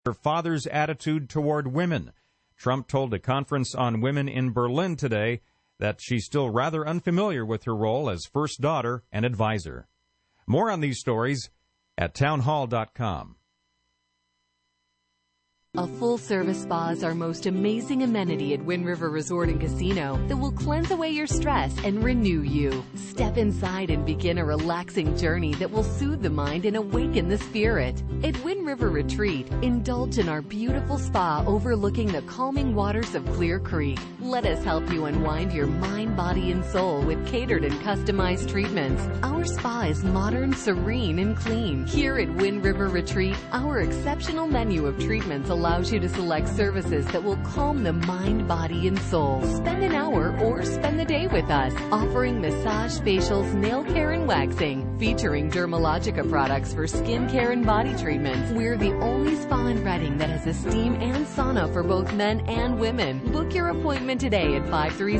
her father's attitude toward women. Trump told a conference on women in Berlin today that she's still rather unfamiliar with her role as first daughter and advisor. More on these stories at townhall.com. A full-service spa is our most amazing amenity at Wind River Resort and Casino that will cleanse away your stress and renew you. Step inside and begin a relaxing journey that will soothe the mind and awaken the spirit. At Wind River Retreat, indulge in our beautiful spa overlooking the calming waters of Clear Creek. Let us help you unwind your mind, body, and soul with catered and customized treatments. Our spa is modern, serene, and clean. Here at Wind River Retreat, our exceptional menu of treatments allows you to select services that will calm the mind, body, and soul. Spend an hour or spend the day with us, offering massage, facials, nail care, and waxing, featuring Dermalogica products for skin care and body treatments. We're the only spa in Redding that has a steam and sauna for both men and women. Book your appointment today at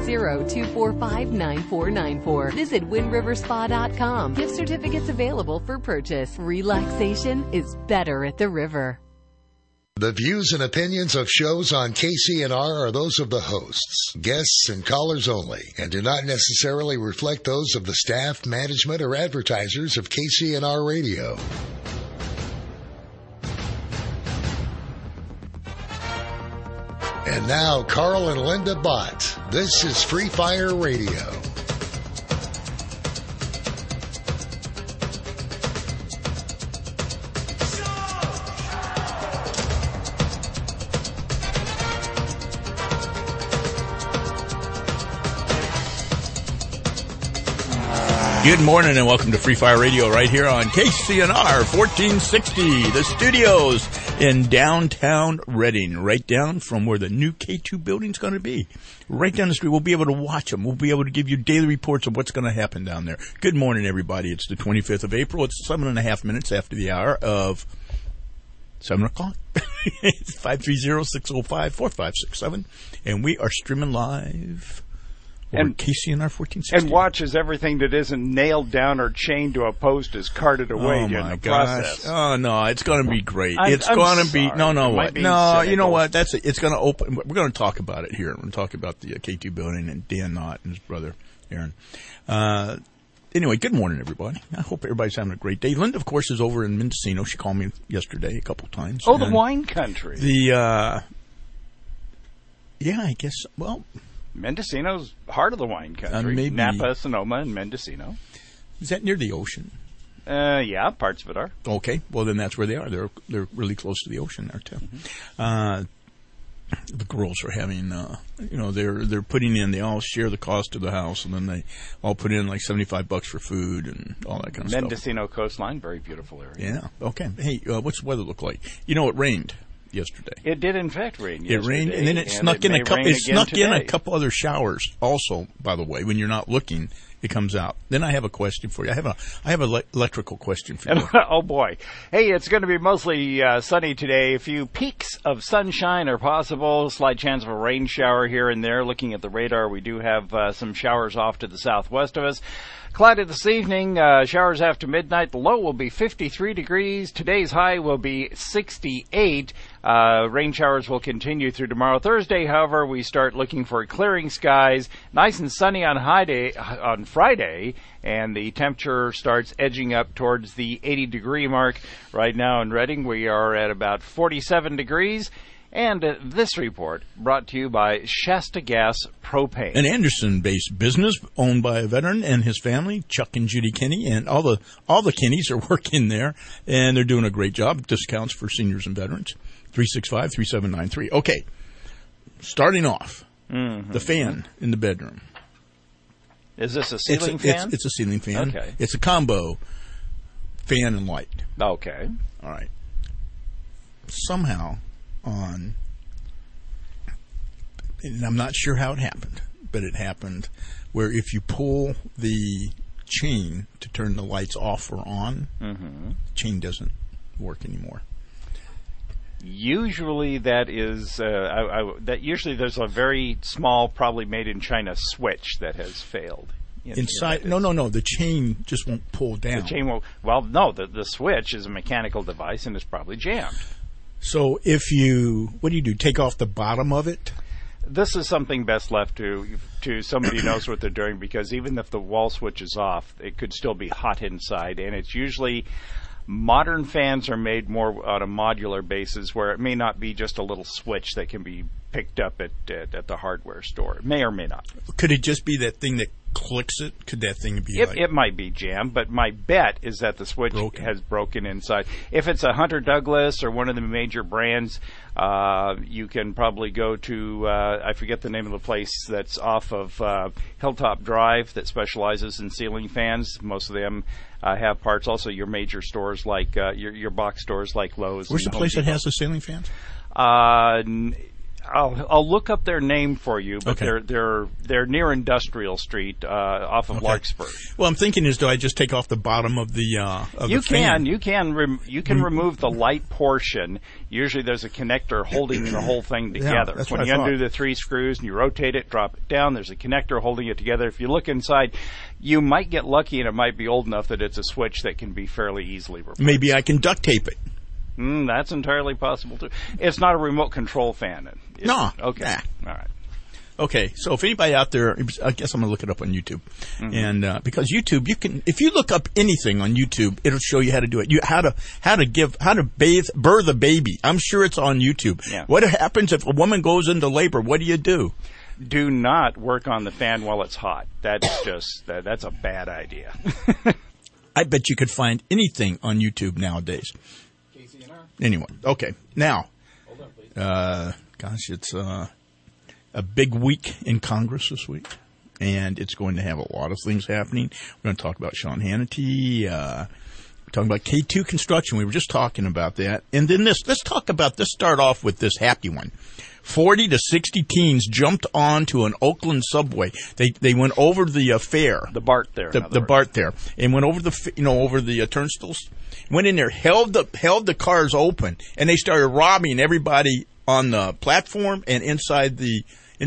530-245-9494. Visit windriverspa.com. Gift certificates available for purchase. Relaxation is better at the river. The views and opinions of shows on KCNR are those of the hosts, guests, and callers only, and do not necessarily reflect those of the staff, management, or advertisers of KCNR Radio. And now, Carl and Linda Bott. This is Free Fire Radio. Good morning and welcome to Free Fire Radio right here on KCNR 1460, the studios in downtown Redding, right down from where the new K2 building's going to be. Right down the street. We'll be able to watch them. We'll be able to give you daily reports of what's going to happen down there. Good morning, everybody. It's the 25th of April. It's 7.5 minutes after the hour of 7 o'clock. It's 530-605-4567, and we are streaming live. And KCNR 1460. And watch as everything that isn't nailed down or chained to a post is carted away during the process. Oh, no, it's going to be great. It's going to be, no, you know what, it's going to open, we're going to talk about it here. We're going to talk about the K2 building and Dan Knott and his brother, Aaron. Anyway, good morning, everybody. I hope everybody's having a great day. Linda, of course, is over in Mendocino. She called me yesterday a couple of times. Oh, the wine country. Yeah, I guess, well... Mendocino's heart of the wine country. Maybe. Napa, Sonoma, and Mendocino. Is that near the ocean? Yeah, parts of it are. Okay, well then that's where they are. They're really close to the ocean there too. Mm-hmm. The girls are having, they're putting in. They all share the cost of the house, and then they all put in like $75 for food and all that kind of stuff. Mendocino coastline, very beautiful area. Yeah. Okay. Hey, what's the weather look like? You know, it rained yesterday. It did, in fact, rain yesterday. It rained, and then it snuck in a couple. It snuck in a couple other showers. Also, by the way, when you're not looking, it comes out. Then I have a question for you. I have an electrical question for you. Oh boy! Hey, it's going to be mostly sunny today. A few peaks of sunshine are possible. Slight chance of a rain shower here and there. Looking at the radar, we do have some showers off to the southwest of us. Cloudy this evening, showers after midnight. The low will be 53 degrees. Today's high will be 68. Rain showers will continue through tomorrow. Thursday, however, we start looking for clearing skies. Nice and sunny on Friday, and the temperature starts edging up towards the 80-degree mark. Right now in Redding, we are at about 47 degrees. And this report brought to you by Shasta Gas Propane. An Anderson-based business owned by a veteran and his family, Chuck and Judy Kinney, and all the Kinneys are working there, and they're doing a great job. Discounts for seniors and veterans. 365-3793. Okay, starting off, the fan in the bedroom. Is this a ceiling fan? It's a ceiling fan. Okay. It's a combo fan and light. Okay. All right. Somehow... and I'm not sure how it happened, but it happened where if you pull the chain to turn the lights off or on, the chain doesn't work anymore. Usually that is usually there's a very small, probably made in China switch that has failed. Inside, no. The chain just won't pull down. The chain won't. Well, no. The switch is a mechanical device and it's probably jammed. So what do you do? Take off the bottom of it? This is something best left to somebody who knows what they're doing, because even if the wall switch is off, it could still be hot inside. And it's usually, modern fans are made more on a modular basis, where it may not be just a little switch that can be picked up at the hardware store. It may or may not. Could it just be that thing that clicks it? Could that thing be It might be jammed, but my bet is that the switch has broken inside. If it's a Hunter Douglas or one of the major brands, you can probably go to, I forget the name of the place that's off of Hilltop Drive that specializes in ceiling fans. Most of them have parts. Also, your major stores like your box stores like Lowe's. Where's the place that has the ceiling fans? I'll look up their name for you, but okay. they're near Industrial Street off of Larkspur. Well, I'm thinking do I just take off the bottom of the fan? You can remove the light portion. Usually there's a connector holding the whole thing together. That's when you undo the 3 screws and you rotate it, drop it down, there's a connector holding it together. If you look inside, you might get lucky and it might be old enough that it's a switch that can be fairly easily replaced. Maybe I can duct tape it. That's entirely possible too. It's not a remote control fan. No. Okay. Nah. All right. Okay. So if anybody out there, I guess I'm going to look it up on YouTube. Mm-hmm. And because YouTube, if you look up anything on YouTube, it'll show you how to do it. How to birth a baby. I'm sure it's on YouTube. Yeah. What happens if a woman goes into labor? What do you do? Do not work on the fan while it's hot. That's just that's a bad idea. I bet you could find anything on YouTube nowadays. Anyway, okay. Now, it's a big week in Congress this week, and it's going to have a lot of things happening. We're going to talk about Sean Hannity. We're talking about K2 construction. We were just talking about that. And then let's start off with this happy one. 40 to 60 teens jumped onto an Oakland subway. They went over the fair. The BART there. The BART there. And went over the turnstiles. Went in there, held the cars open, and they started robbing everybody on the platform and inside the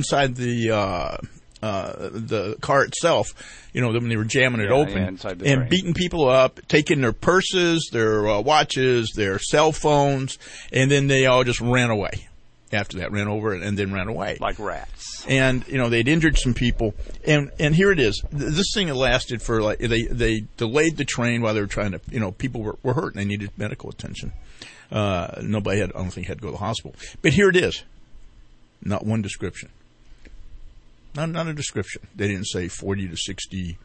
car itself. When they were jamming it open and beating people up, taking their purses, their watches, their cell phones, and then they all just ran away. After that, ran over it and then ran away like rats. And they'd injured some people, and here it is. This thing lasted for they delayed the train while they were trying to people were hurt and they needed medical attention. Nobody I don't think had to go to the hospital. But here it is. Not one description. Not a description. They didn't say 40 to 60.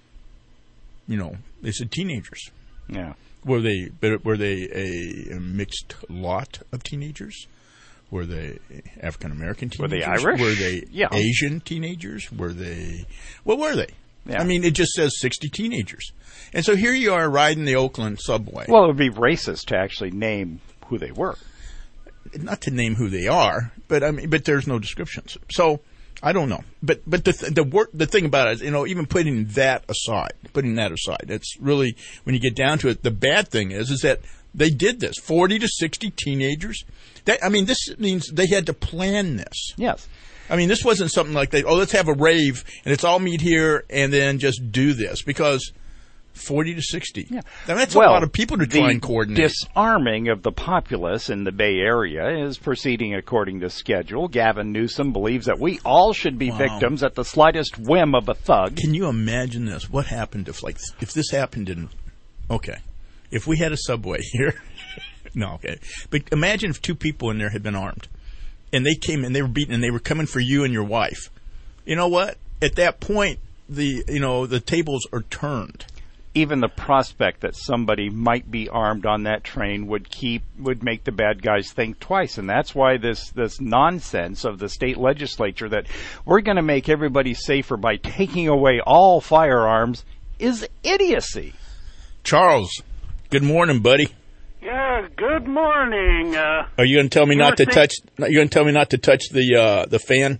They said teenagers. Yeah. Were they a mixed lot of teenagers? Were they African American teenagers? Were they Irish? Were they Asian teenagers? What were they? Yeah. I mean, it just says 60 teenagers. And so here you are riding the Oakland subway. Well, it would be racist to actually name who they were. Not to name who they are, but there's no descriptions. So I don't know. But the thing about it is, even putting that aside, it's really, when you get down to it, the bad thing is that they did this. 40 to 60 teenagers. This means they had to plan this. Yes. This wasn't something like let's have a rave and let's all meet here and then just do this, because 40 to 60. Yeah. That's a lot of people to try and coordinate. The disarming of the populace in the Bay Area is proceeding according to schedule. Gavin Newsom believes that we all should be victims at the slightest whim of a thug. Can you imagine this? What happened if this happened if we had a subway here? No, okay. But imagine if 2 people in there had been armed, and they came and they were beaten, and they were coming for you and your wife. You know what? At that point, the tables are turned. Even the prospect that somebody might be armed on that train would make the bad guys think twice, and that's why this nonsense of the state legislature that we're going to make everybody safer by taking away all firearms is idiocy. Charles, good morning, buddy. Yeah, good morning. Are you going to tell me not to touch? You're going to tell me not to touch the fan?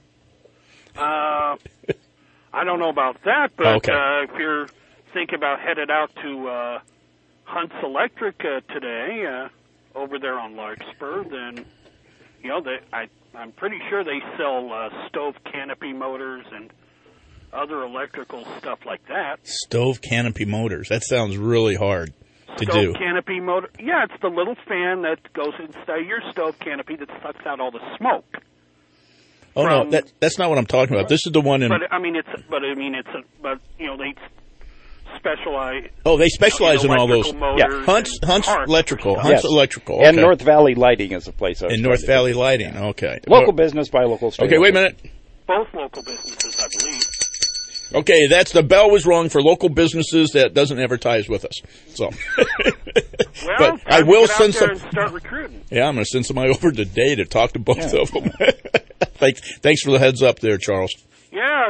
I don't know about that, but okay. If you're thinking about headed out to Hunt's Electric today, over there on Larkspur, then I'm pretty sure they sell stove canopy motors and other electrical stuff like that. Stove canopy motors. That sounds really hard. stove canopy motor. Yeah, it's the little fan that goes inside your stove canopy that sucks out all the smoke. Oh no, that's not what I'm talking about. This is the one in. But they specialize. Oh, they specialize in all those. Motors Hunt's Electrical. Yes. Hunt's Electrical. Okay. And North Valley Lighting is the place. And North Valley Lighting. Okay. Local business by local state. Okay, wait a minute. Both local businesses, I believe. Okay, that's the bell was rung for local businesses that doesn't advertise with us. So, but I will send some. And start recruiting. Yeah, I'm going to send somebody over today to talk to both of them. Thanks for the heads up there, Charles. Yes,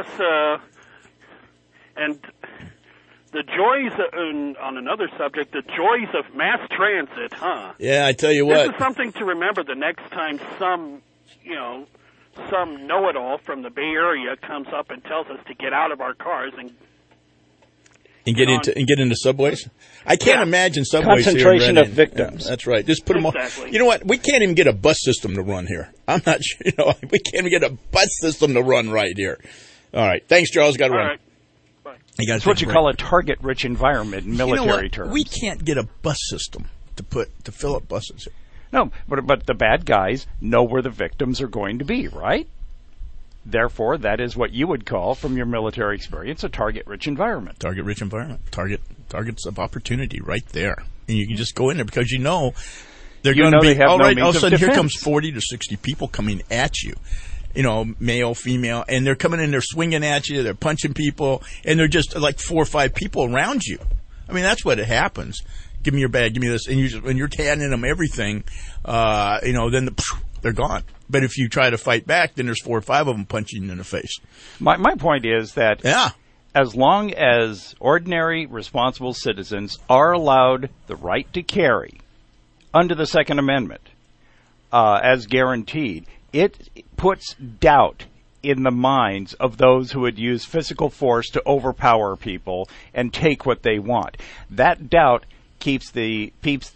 and the joys on another subject, the joys of mass transit, huh? Yeah, I tell you what. This is something to remember the next time some know-it-all from the Bay Area comes up and tells us to get out of our cars and get into subways. I can't imagine subways concentration here of victims. That's right. Just put them all. You know what? We can't even get a bus system to run here. I'm not sure. We can't even get a bus system to run right here. All right. Thanks, Charles. Got to run. Right. Bye. That's what you call a target-rich environment in military terms. We can't get a bus system to fill up buses here. No, but the bad guys know where the victims are going to be, right? Therefore, that is what you would call, from your military experience, a target-rich environment. Target-rich environment. Targets of opportunity right there. And you can just go in there because they're going to be, all right, all of a sudden here comes 40 to 60 people coming at you. Male, female, and they're coming in, they're swinging at you, they're punching people, and they're just like 4 or 5 people around you. I mean, that's what happens. Give me your bag, give me this. And when you're handing them everything, then they're gone. But if you try to fight back, then there's 4 or 5 of them punching you in the face. My point is that as long as ordinary, responsible citizens are allowed the right to carry under the Second Amendment, as guaranteed, it puts doubt in the minds of those who would use physical force to overpower people and take what they want. That doubt keeps the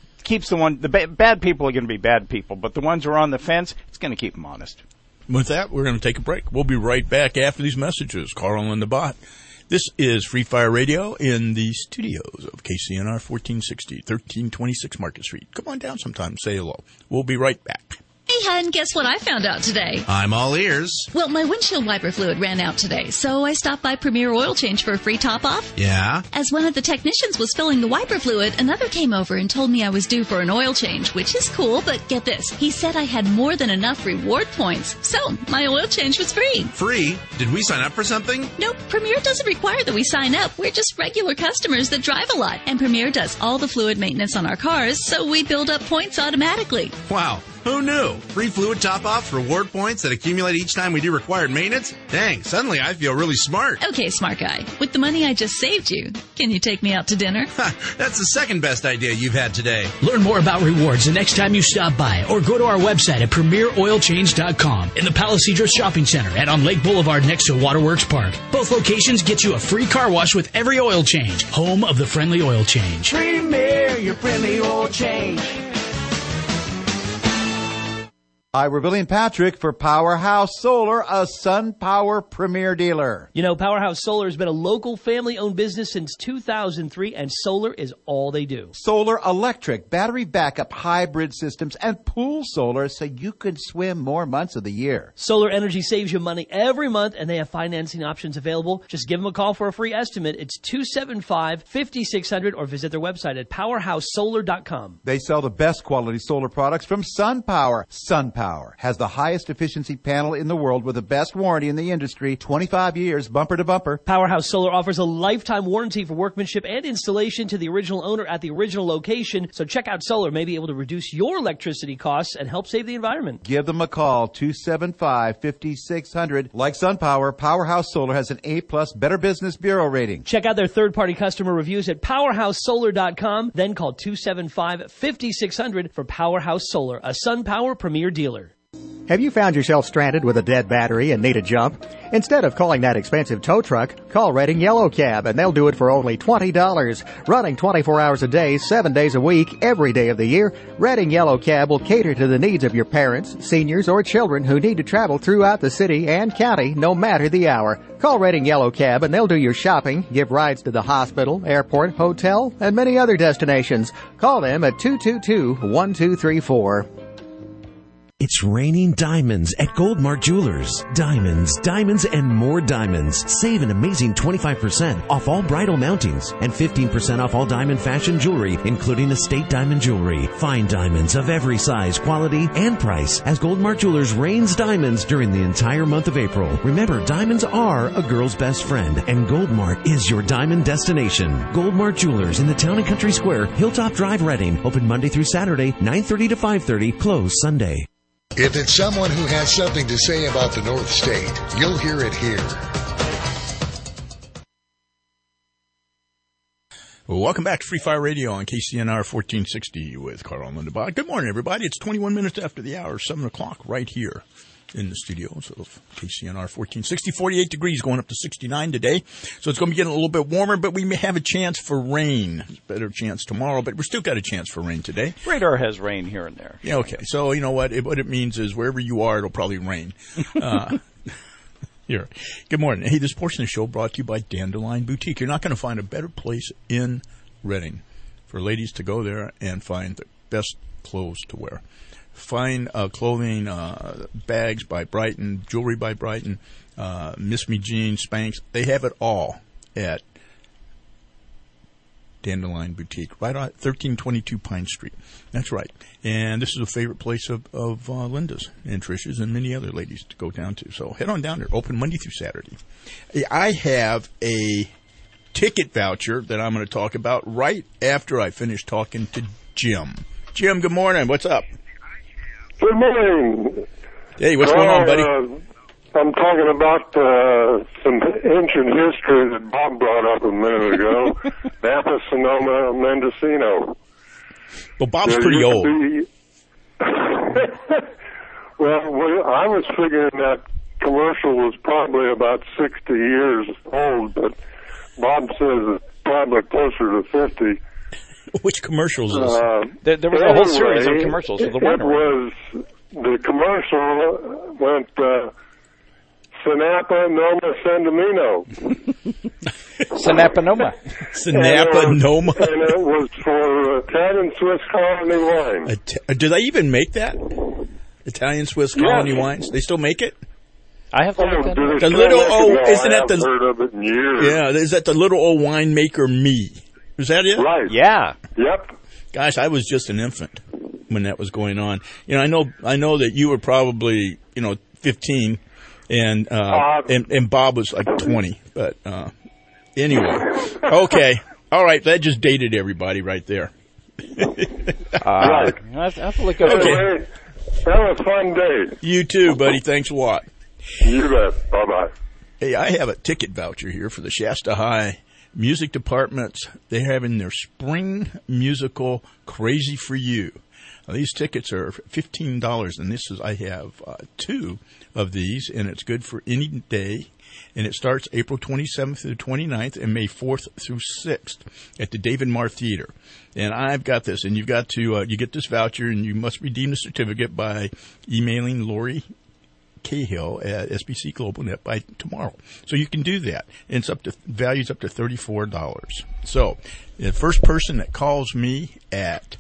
bad people are going to be bad people, but the ones who are on the fence, it's going to keep them honest. With that, we're going to take a break. We'll be right back after these messages. Carl and the Bot. This is Free Fire Radio in the studios of KCNR 1460, 1326 Market Street. Come on down sometime, say hello. We'll be right back. Hey, hun, guess what I found out today? I'm all ears. Well, my windshield wiper fluid ran out today, so I stopped by Premier Oil Change for a free top-off. Yeah? As one of the technicians was filling the wiper fluid, another came over and told me I was due for an oil change, which is cool, but get this. He said I had more than enough reward points, so my oil change was free. Free? Did we sign up for something? Nope, Premier doesn't require that we sign up. We're just regular customers that drive a lot, and Premier does all the fluid maintenance on our cars, so we build up points automatically. Wow. Who knew? Free fluid top-offs, reward points that accumulate each time we do required maintenance? Dang, suddenly I feel really smart. Okay, smart guy. With the money I just saved you, can you take me out to dinner? That's the second best idea you've had today. Learn more about rewards the next time you stop by or go to our website at premieroilchange.com in the Palo Cedros Shopping Center and on Lake Boulevard next to Waterworks Park. Both locations get you a free car wash with every oil change. Home of the friendly oil change. Premier, your friendly oil change. Hi, we're Billy and Patrick for Powerhouse Solar, a SunPower premier dealer. You know, Powerhouse Solar has been a local family-owned business since 2003, and solar is all they do. Solar electric, battery backup, hybrid systems, and pool solar so you can swim more months of the year. Solar energy saves you money every month, and they have financing options available. Just give them a call for a free estimate. It's 275-5600, or visit their website at powerhousesolar.com. They sell the best quality solar products from SunPower. SunPower has the highest efficiency panel in the world with the best warranty in the industry, 25 years bumper to bumper. Powerhouse Solar offers a lifetime warranty for workmanship and installation to the original owner at the original location. So check out Solar, may be able to reduce your electricity costs and help save the environment. Give them a call, 275-5600. Like SunPower, Powerhouse Solar has an A+ Better Business Bureau rating. Check out their third-party customer reviews at powerhousesolar.com. Then call 275-5600 for Powerhouse Solar, a SunPower premier dealer. Have you found yourself stranded with a dead battery and need a jump? Instead of calling that expensive tow truck, call Redding Yellow Cab and they'll do it for only $20. Running 24 hours a day, 7 days a week, every day of the year, Redding Yellow Cab will cater to the needs of your parents, seniors, or children who need to travel throughout the city and county no matter the hour. Call Redding Yellow Cab and they'll do your shopping, give rides to the hospital, airport, hotel, and many other destinations. Call them at 222-1234. It's raining diamonds at Goldmark Jewelers. Diamonds, diamonds, and more diamonds. Save an amazing 25% off all bridal mountings and 15% off all diamond fashion jewelry, including estate diamond jewelry. Find diamonds of every size, quality, and price as Goldmark Jewelers rains diamonds during the entire month of April. Remember, diamonds are a girl's best friend, and Goldmark is your diamond destination. Goldmark Jewelers in the Town and Country Square, Hilltop Drive, Redding. Open Monday through Saturday, 9:30 to 5:30. Closed Sunday. If it's someone who has something to say about the North State, you'll hear it here. Well, welcome back to Free Fire Radio on KCNR 1460 with Carl Lindenbach. Good morning, everybody. It's 21 minutes after the hour, 7 o'clock, right here in the studios of KCNR 1460. 48 degrees, going up to 69 today. So it's going to be getting a little bit warmer, but we may have a chance for rain. Better chance tomorrow, but we're still got a chance for rain today. Radar has rain here and there. Yeah, okay. So you know what? What it means is wherever you are, it'll probably rain. Here. Good morning. Hey, this portion of the show brought to you by Dandelion Boutique. You're not going to find a better place in Redding for ladies to go there and find the best clothes to wear. Fine clothing, bags by Brighton, jewelry by Brighton, Miss Me jeans, Spanx. They have it all at Dandelion Boutique, right on 1322 Pine Street. That's right. And this is a favorite place of Linda's and Trish's and many other ladies to go down to. So head on down there. Open Monday through Saturday. I have a ticket voucher that I'm going to talk about right after I finish talking to Jim. Jim, good morning. What's up? Good morning. Hey, what's going on, buddy? I'm talking about some ancient history that Bob brought up a minute ago. Napa, Sonoma, Mendocino. Well, Bob's pretty old. Well, I was figuring that commercial was probably about 60 years old, but Bob says it's probably closer to 50. Which commercials is this? There was a whole series of commercials with the winner. The commercial went Sinapa, Noma, Sandamino. Sinapa, Noma. Sinapa, Noma. And it was for Italian Swiss Colony wine. Do they even make that? Italian Swiss Colony wines? They still make it? I have to look that up. The little isn't that the? Heard of it in years. Yeah, is that the little old winemaker me? Is that it? Right. Yeah. Yep. Gosh, I was just an infant when that was going on. You know, I know that you were probably 15, and Bob was like 20. But anyway, okay, all right, that just dated everybody right there. Right. I have to look at it. That was a fun day. You too, buddy. Thanks a lot. You bet. Bye bye. Hey, I have a ticket voucher here for the Shasta High Music Departments. They're having their spring musical Crazy for You. Now, these tickets are $15, and I have 2 of these, and it's good for any day. And it starts April 27th through 29th and May 4th through 6th at the David Marr Theater. And I've got this, and you've got to you get this voucher, and you must redeem the certificate by emailing Lori Cahill at SBC Global Net by tomorrow. So you can do that. And it's value's up to $34. So the first person that calls me at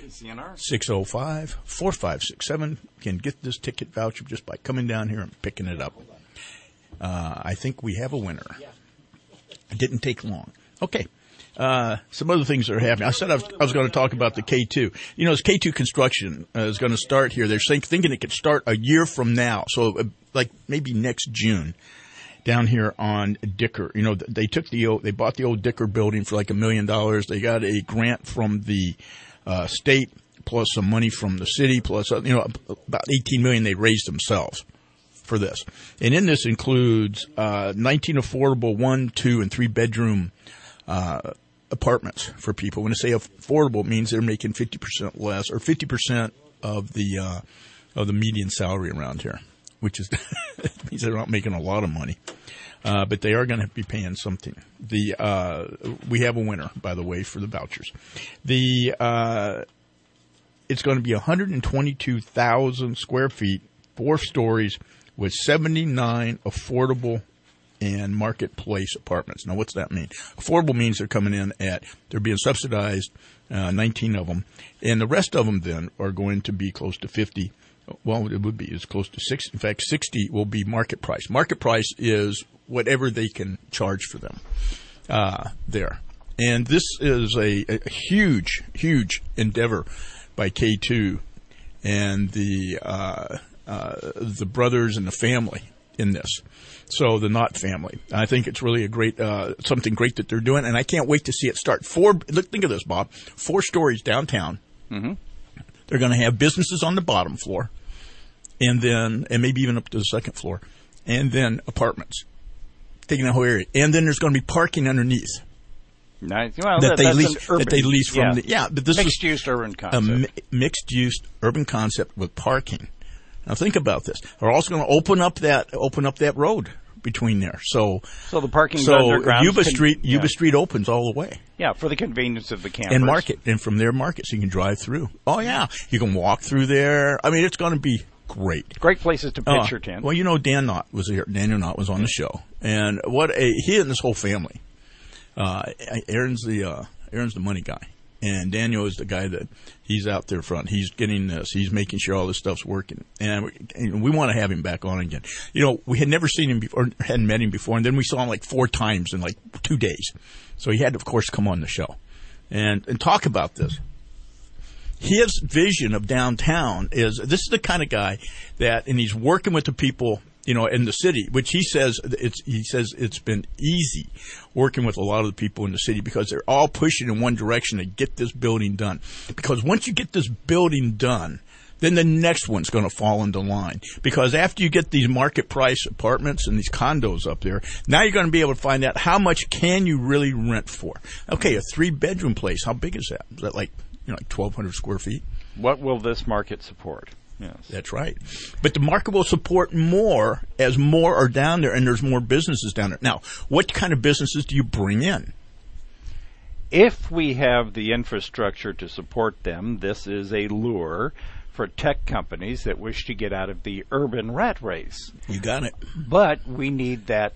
605-4567 can get this ticket voucher just by coming down here and picking it up. I think we have a winner. It didn't take long. Okay. Some other things that are happening. I said I was going to talk about the K2. This K2 construction is going to start here. They're thinking it could start a year from now. So like maybe next June down here on Dicker. They bought the old Dicker building for like $1 million. They got a grant from the state plus some money from the city plus, about $18 million they raised themselves for this. And in this includes 19 affordable 1, 2, and 3 bedroom apartments for people. When I say affordable, it means they're making 50% less or 50% of the of the median salary around here, which is it means they're not making a lot of money. But they are going to be paying something. We have a winner, by the way, for the vouchers. It's going to be 122,000 square feet, 4 stories, with 79 affordable and marketplace apartments. Now, what's that mean? Affordable means they're coming in they're being subsidized, 19 of them, and the rest of them then are going to be close to 50. Well, it would be. It's close to 60. In fact, 60 will be market price. Market price is whatever they can charge for them there. And this is a huge, huge endeavor by K2 and the brothers and the family in this. So the Knott family. I think it's really a great something great that they're doing, and I can't wait to see it start. Think of this, Bob. 4 stories downtown. Mm-hmm. They're going to have businesses on the bottom floor, and maybe even up to the second floor, and then apartments, taking the whole area, and then there's going to be parking underneath. Nice. Well, that they lease from but this mixed-use urban concept. Mixed-use urban concept with parking. Now think about this. They're also going to open up that road between there. So the parking underground. Yuba Street opens all the way. Yeah, for the convenience of the campers. And market, and from their market, so you can drive through. Oh yeah, you can walk through there. I mean, it's going to be great. Great places to pitch your tent. Well, Dan Knott was here. Daniel Knott was on the show, and he and his whole family. Aaron's the money guy. And Daniel is the guy that he's out there front. He's getting this. He's making sure all this stuff's working. And we want to have him back on again. You know, we had never seen him before, hadn't met him before, and then we saw him like 4 times in like 2 days. So he had to, of course, come on the show and talk about this. His vision of downtown this is the kind of guy that, and he's working with the people, you know, in the city, which he says it's been easy working with a lot of the people in the city because they're all pushing in one direction to get this building done. Because once you get this building done, then the next one's going to fall into line. Because after you get these market price apartments and these condos up there, now you're going to be able to find out how much can you really rent for. Okay, a 3-bedroom place, how big is that? Is that like 1,200 square feet? What will this market support? Yes. That's right. But the market will support more as more are down there and there's more businesses down there. Now, what kind of businesses do you bring in? If we have the infrastructure to support them, this is a lure for tech companies that wish to get out of the urban rat race. You got it. But we need that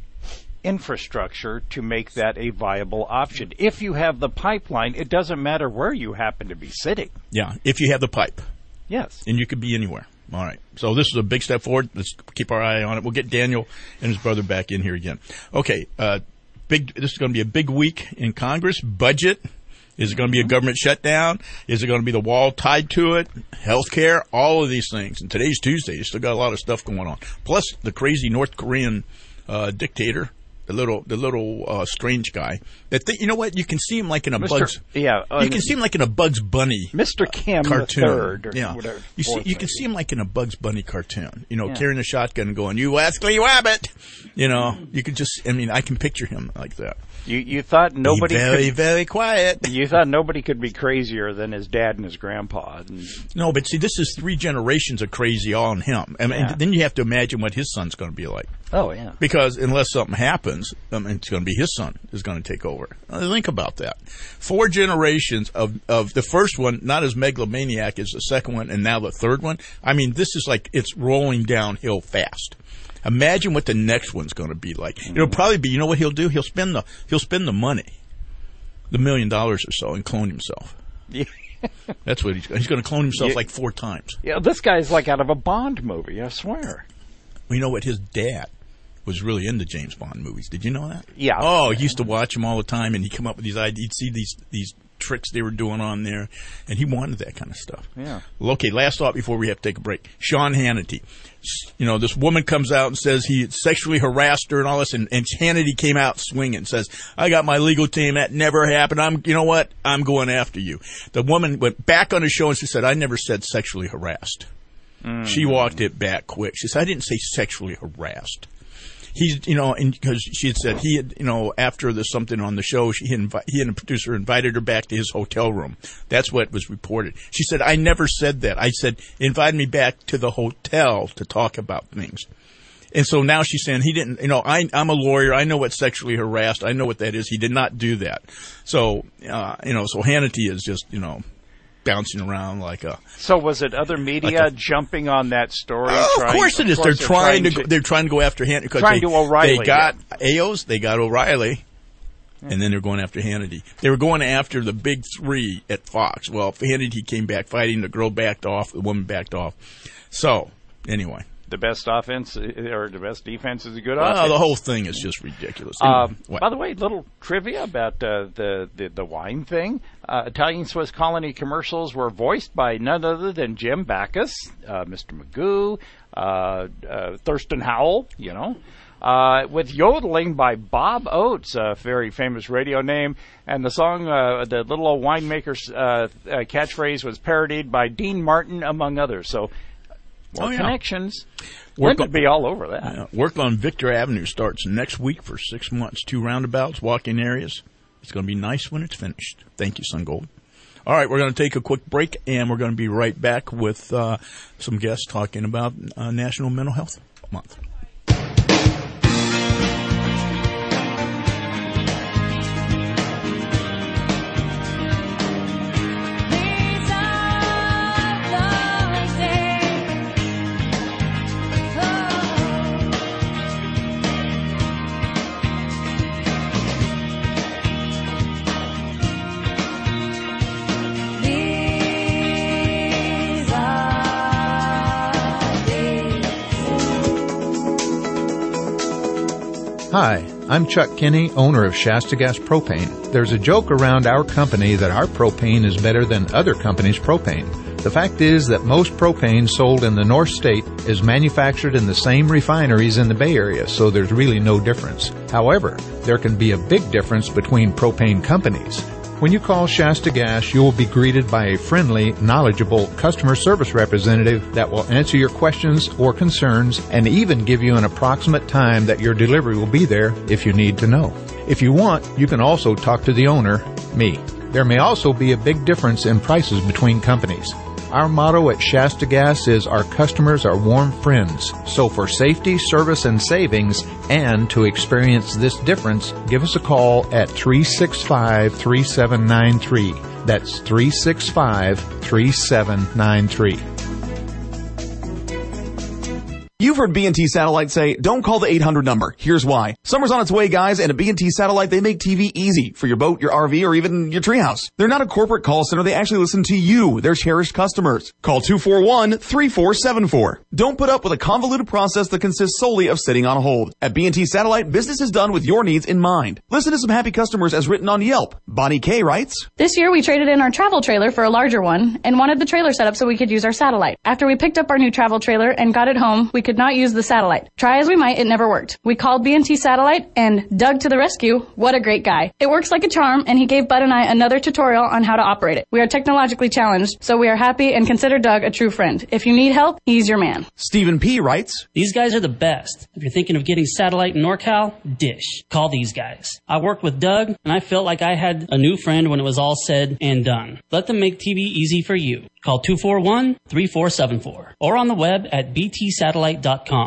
infrastructure to make that a viable option. If you have the pipeline, it doesn't matter where you happen to be sitting. Yeah, if you have the pipe. Yes. And you could be anywhere. All right. So this is a big step forward. Let's keep our eye on it. We'll get Daniel and his brother back in here again. Okay. This is going to be a big week in Congress. Budget. Is it going to be a government shutdown? Is it going to be the wall tied to it? Healthcare? All of these things. And today's Tuesday. You still got a lot of stuff going on. Plus the crazy North Korean dictator. The little strange guy. You know what? You can see him like in a Bugs. Yeah, you can see him like in a Bugs Bunny. Mr. Kim cartoon. the Third. Or yeah, whatever, you can see him like in a Bugs Bunny cartoon. You know, carrying a shotgun and going, "You Wesley Wabbit." You know, you could just. I mean, I can picture him like that. You thought nobody be very quiet. You thought nobody could be crazier than his dad and his grandpa. No, but see, this is 3 generations of crazy all on him. I mean, then you have to imagine what his son's going to be like. Oh yeah. Because unless something happens, it's going to be his son is going to take over. Think about that. 4 generations of the first one, not as megalomaniac as the second one, and now the third one. I mean, this is like it's rolling downhill fast. Imagine what the next one's going to be like. It'll probably be, you know what he'll do? He'll spend the money, the $1 million or so, and clone himself. Yeah. That's what he's going to clone himself like 4 times. Yeah, this guy's like out of a Bond movie, I swear. Well, you know what? His dad was really into James Bond movies. Did you know that? Yeah. Oh, he used to watch them all the time, and he'd come up with these ideas. He'd see these tricks they were doing on there, and he wanted that kind of stuff. Yeah. Well, okay, last thought before we have to take a break. Sean Hannity. You know, this woman comes out and says he sexually harassed her and all this, and Hannity came out swinging and says, I got my legal team. That never happened. You know what? I'm going after you. The woman went back on the show and she said, I never said sexually harassed. Mm. She walked it back quick. She said, I didn't say sexually harassed. he's, because she had said he had, after there's something on the show, he and the producer invited her back to his hotel room. That's what was reported. She said, I never said that. I said, invite me back to the hotel to talk about things. And so now she's saying he didn't, I'm a lawyer. I know what sexually harassed. I know what that is. He did not do that. So, so Hannity is just, bouncing around like a. So was it other media jumping on that story? Of course it is. They're trying to go after Hannity because they got Aos, they got O'Reilly, and then they're going after Hannity. They were going after the big three at Fox. Well, Hannity came back fighting. The girl backed off. The woman backed off. So anyway. The best offense or the best defense is a good offense. The whole thing is just ridiculous. By the way, little trivia about the wine thing. Italian Swiss Colony commercials were voiced by none other than Jim Backus, Mr. Magoo, Thurston Howell, with yodeling by Bob Oates, a very famous radio name. And the song, the little old winemaker's catchphrase was parodied by Dean Martin, among others. So, more connections. Work would be all over that. Yeah. Work on Victor Avenue starts next week for 6 months. 2 roundabouts, walking areas. It's going to be nice when it's finished. Thank you, Sun Gold. All right, we're going to take a quick break, and we're going to be right back with some guests talking about National Mental Health Month. Hi, I'm Chuck Kinney, owner of Shasta Gas Propane. There's a joke around our company that our propane is better than other companies' propane. The fact is that most propane sold in the North State is manufactured in the same refineries in the Bay Area, so there's really no difference. However, there can be a big difference between propane companies. When you call Shasta Gas, you will be greeted by a friendly, knowledgeable customer service representative that will answer your questions or concerns and even give you an approximate time that your delivery will be there if you need to know. If you want, you can also talk to the owner, me. There may also be a big difference in prices between companies. Our motto at Shasta Gas is our customers are warm friends. So for safety, service, and savings, and to experience this difference, give us a call at 365-3793. That's 365-3793. You've heard B&T Satellite say, don't call the 800 number. Here's why. Summer's on its way, guys, and at B&T Satellite, they make TV easy for your boat, your RV, or even your treehouse. They're not a corporate call center. They actually listen to you, their cherished customers. Call 241-3474. Don't put up with a convoluted process that consists solely of sitting on hold. At B&T Satellite, business is done with your needs in mind. Listen to some happy customers as written on Yelp. Bonnie K writes, This year we traded in our travel trailer for a larger one and wanted the trailer set up so we could use our satellite. After we picked up our new travel trailer and got it home, we could not use the satellite. Try as we might, it never worked. We called B&T Satellite and Doug to the rescue. What a great guy. It works like a charm, and he gave Bud and I another tutorial on how to operate it. We are technologically challenged, so we are happy and consider Doug a true friend. If you need help, he's your man. Stephen P. writes, These guys are the best. If you're thinking of getting satellite in NorCal, Dish. Call these guys. I worked with Doug, and I felt like I had a new friend when it was all said and done. Let them make TV easy for you. Call 241-3474 or on the web at btsatellite.com.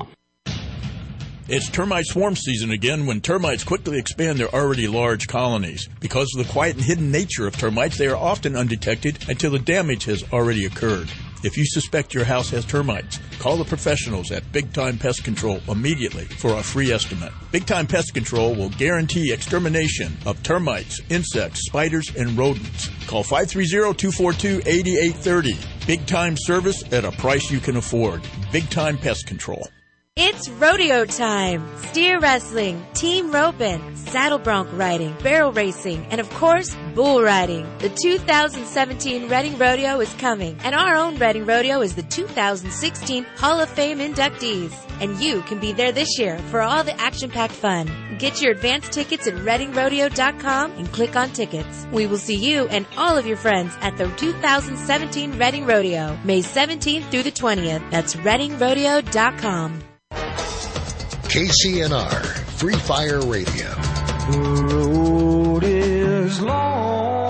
It's termite swarm season again when termites quickly expand their already large colonies. Because of the quiet and hidden nature of termites, they are often undetected until the damage has already occurred. If you suspect your house has termites, call the professionals at Big Time Pest Control immediately for a free estimate. Big Time Pest Control will guarantee extermination of termites, insects, spiders, and rodents. Call 530-242-8830. Big Time service at a price you can afford. Big Time Pest Control. It's rodeo time. Steer wrestling, team roping, saddle bronc riding, barrel racing, and of course, bull riding. The 2017 Reading Rodeo is coming, and our own Reading Rodeo is the 2016 Hall of Fame inductees. And you can be there this year for all the action-packed fun. Get your advance tickets at ReadingRodeo.com and click on tickets. We will see you and all of your friends at the 2017 Reading Rodeo, May 17th through the 20th. That's ReadingRodeo.com. KCNR, Free Fire Radio. The road is long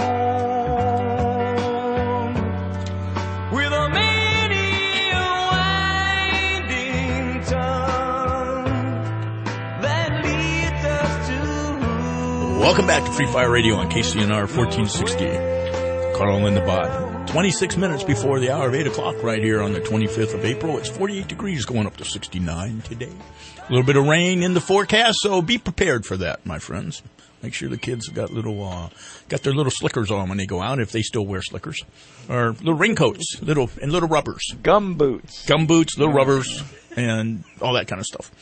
with a many winding tongue that leads us to. Welcome back to Free Fire Radio on KCNR 1460. Carl Lindebot. 26 minutes before the hour of 8 o'clock right here on the 25th of April. It's 48 degrees going up to 69 today. A little bit of rain in the forecast, so be prepared for that, my friends. Make sure the kids got their little slickers on when they go out, if they still wear slickers. Or little raincoats, little rubbers. Gum boots, little rubbers, and all that kind of stuff.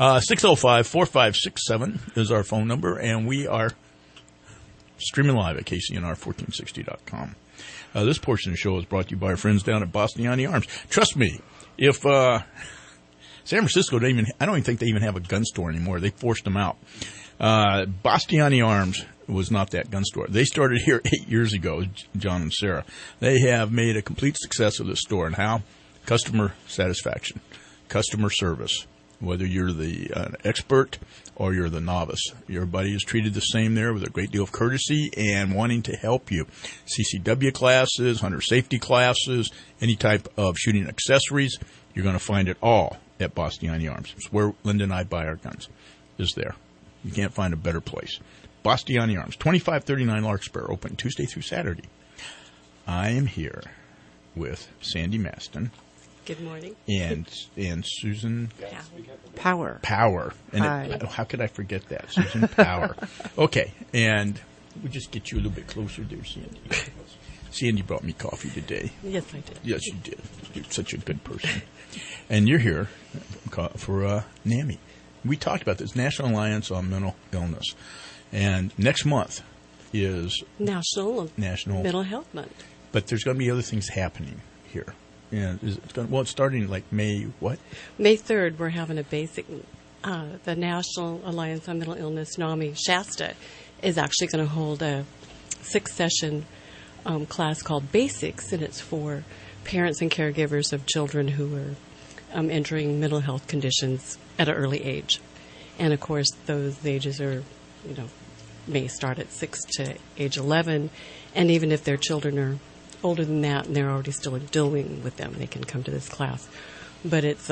605-4567 is our phone number, and we are streaming live at KCNR1460.com. This portion of the show is brought to you by our friends down at Bastiani Arms. Trust me, if San Francisco, I don't even think they even have a gun store anymore. They forced them out. Bastiani Arms was not that gun store. They started here 8 years ago, John and Sarah. They have made a complete success of this store. And how? Customer satisfaction, customer service. Whether you're the expert or you're the novice, everybody is treated the same there with a great deal of courtesy and wanting to help you. CCW classes, hunter safety classes, any type of shooting accessories, you're going to find it all at Bastiani Arms. It's where Linda and I buy our guns, is there. You can't find a better place. Bastiani Arms, 2539 Larkspur, open Tuesday through Saturday. I am here with Sandy Maston. Good morning. And Susan Power. And how could I forget that? Susan Power. Okay. And we'll just get you a little bit closer there, Sandy. Sandy brought me coffee today. Yes, I did. Yes, you did. You're such a good person. And you're here for NAMI. We talked about this, National Alliance on Mental Illness. And next month is National Mental Health Month. But there's going to be other things happening here. Yeah, it's starting like May, what? May 3rd, we're having a basic, the National Alliance on Mental Illness, NAMI, Shasta, is actually going to hold a 6-session class called Basics, and it's for parents and caregivers of children who are entering mental health conditions at an early age. And, of course, those ages are, may start at 6 to age 11, and even if their children are older than that and they're already still dealing with them, they can come to this class. But it's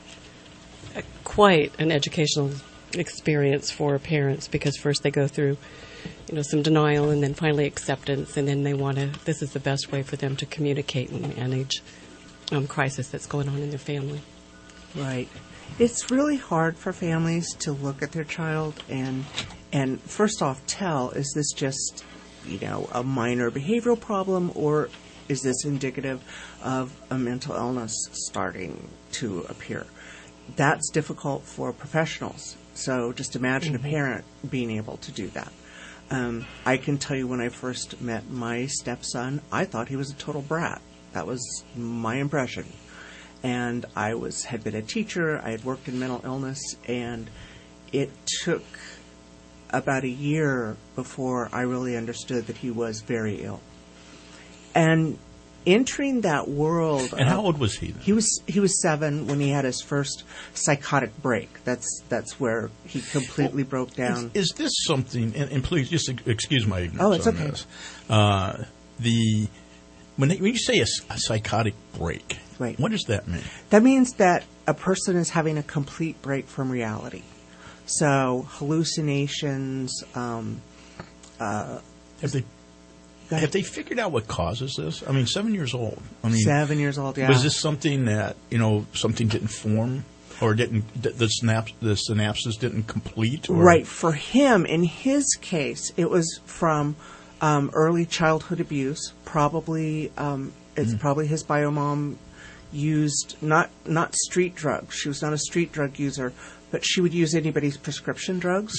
quite an educational experience for parents, because first they go through some denial and then finally acceptance, and then this is the best way for them to communicate and manage crisis that's going on in their family. Right. It's really hard for families to look at their child and first off tell, is this just a minor behavioral problem, or is this indicative of a mental illness starting to appear? That's difficult for professionals. So just imagine a parent being able to do that. I can tell you, when I first met my stepson, I thought he was a total brat. That was my impression. And I had been a teacher, I had worked in mental illness, and it took about a year before I really understood that he was very ill. And entering that world. And how old was he then? He was 7 when he had his first psychotic break. That's where he completely broke down. Is this something? And please just excuse my ignorance. Oh, it's okay. This. When you say a psychotic break, right, what does that mean? That means that a person is having a complete break from reality. So hallucinations. Have they figured out what causes this? I mean, 7 years old. 7 years old. Yeah. Was this something that something didn't form, or the synapses didn't complete? Or? Right. For him, in his case, it was from early childhood abuse. Probably it's probably his bio mom used not street drugs. She was not a street drug user, but she would use anybody's prescription drugs.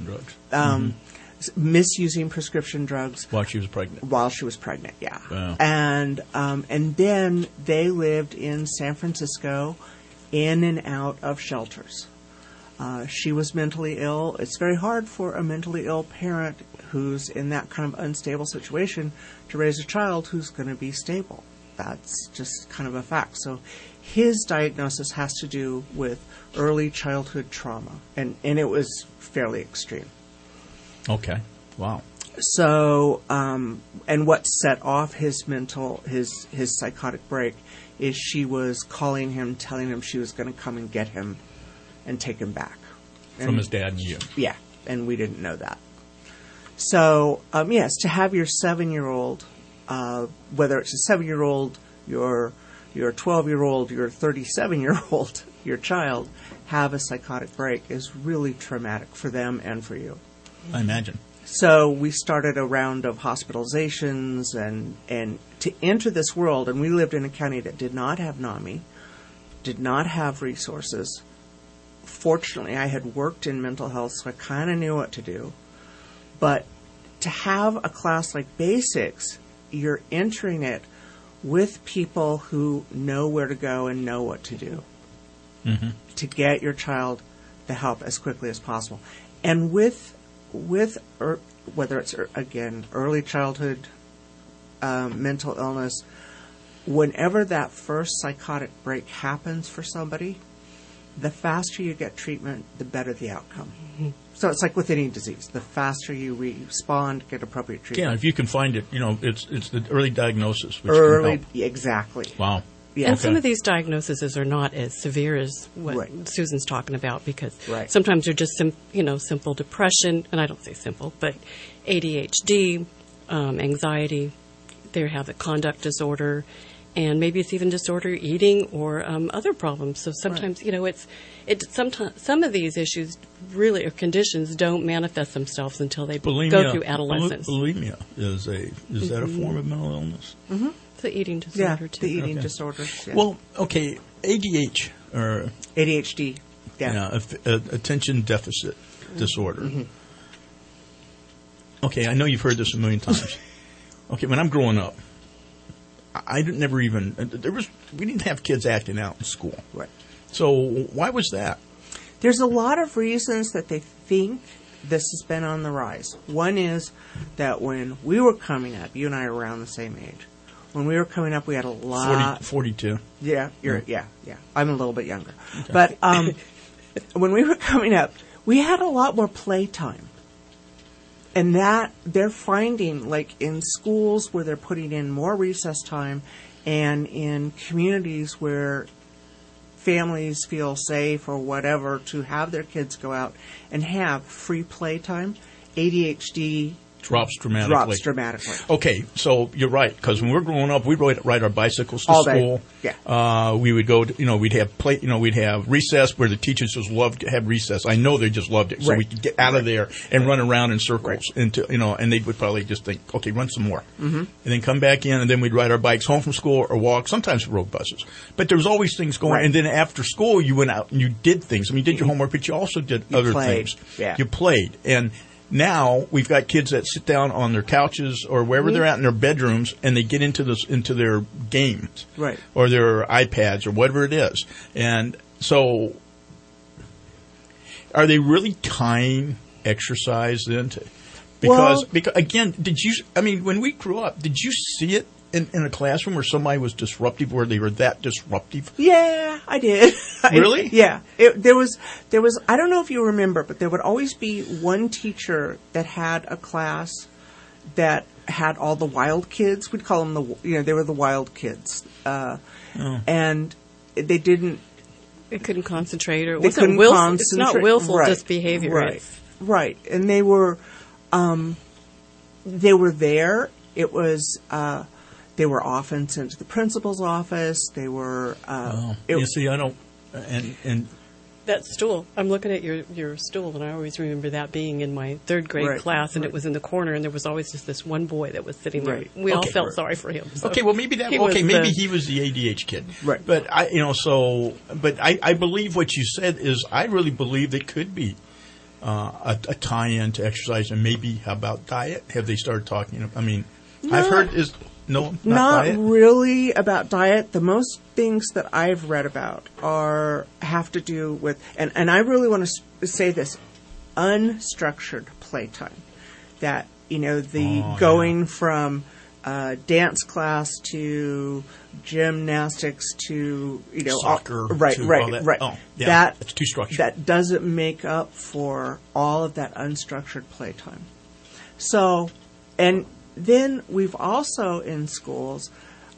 Misusing prescription drugs while she was pregnant. Yeah. Wow. And then they lived in San Francisco, in and out of shelters. She was mentally ill. It's very hard for a mentally ill parent who's in that kind of unstable situation to raise a child who's going to be stable. That's just kind of a fact. So his diagnosis has to do with early childhood trauma, and it was fairly extreme. Okay. Wow. So, and what set off his psychotic break is she was calling him, telling him she was going to come and get him and take him back. From his dad and you. Yeah, and we didn't know that. So, yes, to have your 7-year-old, whether it's a 7-year-old, your 12-year-old, your 37-year-old, your child, have a psychotic break is really traumatic for them and for you. I imagine. So we started a round of hospitalizations and to enter this world, and we lived in a county that did not have NAMI, did not have resources. Fortunately, I had worked in mental health, so I kind of knew what to do. But to have a class like Basics, you're entering it with people who know where to go and know what to do to get your child the help as quickly as possible. And with whether it's, again, early childhood mental illness, whenever that first psychotic break happens for somebody, the faster you get treatment, the better the outcome. So it's like with any disease. The faster you respond, get appropriate treatment. Yeah, if you can find it, it's the early diagnosis. Which early, can help. Exactly. Wow. Yeah. And some of these diagnoses are not as severe as what Susan's talking about, because sometimes they're just simple depression, and I don't say simple, but ADHD, anxiety. They have a conduct disorder, and maybe it's even disorder eating or other problems. So sometimes sometimes some of these issues really or conditions don't manifest themselves until they go through adolescence. Bulimia is that a form of mental illness? Mm-hmm. The eating disorder, too. The eating disorders. Yeah. Well, okay, ADHD. Yeah. Attention deficit disorder. Okay, I know you've heard this a million times. Okay, when I'm growing up, we didn't have kids acting out in school. Right. So why was that? There's a lot of reasons that they think this has been on the rise. One is that when we were coming up, you and I are around the same age. When we were coming up, we had a lot. 42. Yeah, yeah. I'm a little bit younger. Okay. But when we were coming up, we had a lot more playtime. And that they're finding, like in schools where they're putting in more recess time, and in communities where families feel safe or whatever to have their kids go out and have free playtime, ADHD drops dramatically. Okay, so you're right, because when we were growing up, we'd ride our bicycles to school. Yeah. We would go to, we'd have recess where the teachers just loved to have recess. I know they just loved it. So we could get out of there and run around in circles and they would probably just think, okay, run some more. And then come back in, and then we'd ride our bikes home from school or walk, sometimes road buses. But there was always things going on. And then after school, you went out and you did things. I mean, you did your homework, but you also did other things. Yeah. You played. And now we've got kids that sit down on their couches or wherever they're at in their bedrooms, and they get into their games, or their iPads or whatever it is. And so, are they really tying exercise into? Because again, when we grew up, did you see it in a classroom where somebody was disruptive, where they were that disruptive? Yeah, I did. Really? Yeah. There was. I don't know if you remember, but there would always be one teacher that had a class that had all the wild kids. We'd call them they were the wild kids, and they didn't. They couldn't concentrate, or they couldn't concentrate. It's not willful disbehavior. Right. And they were there. It was. They were often sent to the principal's office. They were. You see, I don't. And that stool. I'm looking at your stool, and I always remember that being in my third grade class, and it was in the corner, and there was always just this one boy that was sitting there. We all felt sorry for him. So well, maybe that. Maybe he was the ADHD kid. Right. But I believe what you said is, I really believe it could be a tie-in to exercise, and maybe how about diet? Have they started talking? I mean, I've heard is. No, not really about diet. The most things that I've read about have to do with, and I really want to say this, unstructured playtime. That going from dance class to gymnastics to soccer, right. Oh, yeah, it's too structured. That doesn't make up for all of that unstructured playtime. So, and then we've also in schools,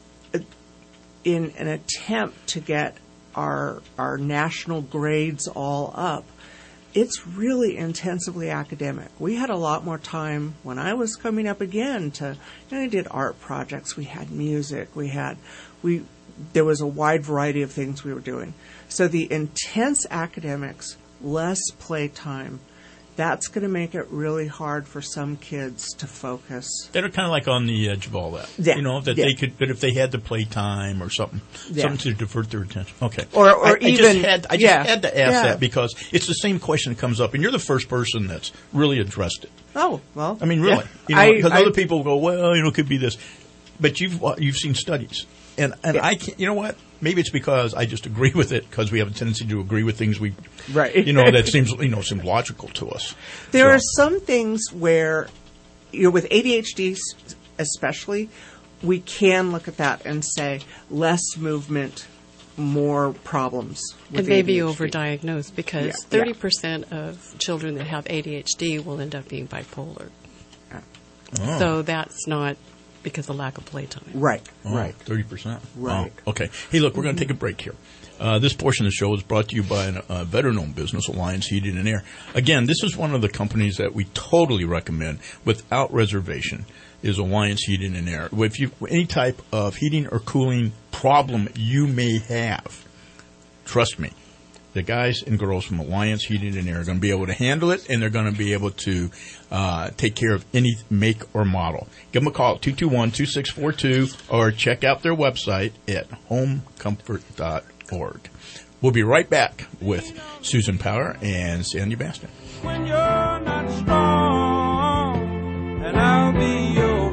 in an attempt to get our national grades all up, it's really intensively academic. We had a lot more time when I was coming up again we did art projects, we had music, there was a wide variety of things we were doing. So the intense academics, less playtime, that's going to make it really hard for some kids to focus. They're kind of like on the edge of all that. Yeah. They could, but if they had the playtime or something to divert their attention. Okay. I just had to ask that because it's the same question that comes up, and you're the first person that's really addressed it. Oh, well. I mean, really. Because other people go, well, it could be this. But you've seen studies. And I can't, you know what? Maybe it's because I just agree with it because we have a tendency to agree with things that seems logical to us. There are some things where, with ADHD especially, we can look at that and say less movement, more problems. It may be overdiagnosed because 30% of children that have ADHD will end up being bipolar. Oh. So that's not because of lack of playtime. Right. 30%. Right. Wow. Okay. Hey, look, we're going to take a break here. This portion of the show is brought to you by a veteran-owned business, Alliance Heating and Air. Again, this is one of the companies that we totally recommend without reservation is Alliance Heating and Air. If you any type of heating or cooling problem you may have, trust me, the guys and girls from Alliance Heating and Air are going to be able to handle it, and they're going to be able to take care of any make or model. Give them a call at 221-2642 or check out their website at homecomfort.org. We'll be right back with Susan Power and Sandy Baston. When you're not strong, and I'll be your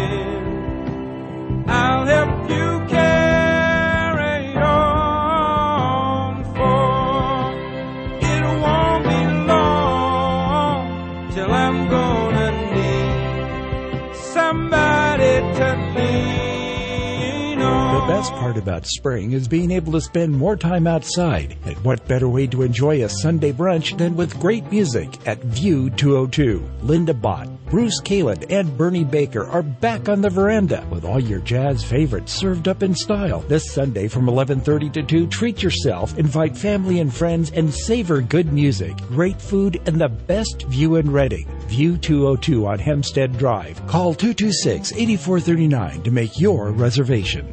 friend. I'll help you carry on, for it won't be long till I'm gonna need somebody to lean on. The best part about spring is being able to spend more time outside. And what better way to enjoy a Sunday brunch than with great music at View 202. Linda Bott, Bruce Kalin, and Bernie Baker are back on the veranda with all your jazz favorites served up in style. This Sunday from 11:30 to 2, treat yourself, invite family and friends, and savor good music, great food, and the best view in Reading. View 202 on Hempstead Drive. Call 226-8439 to make your reservation.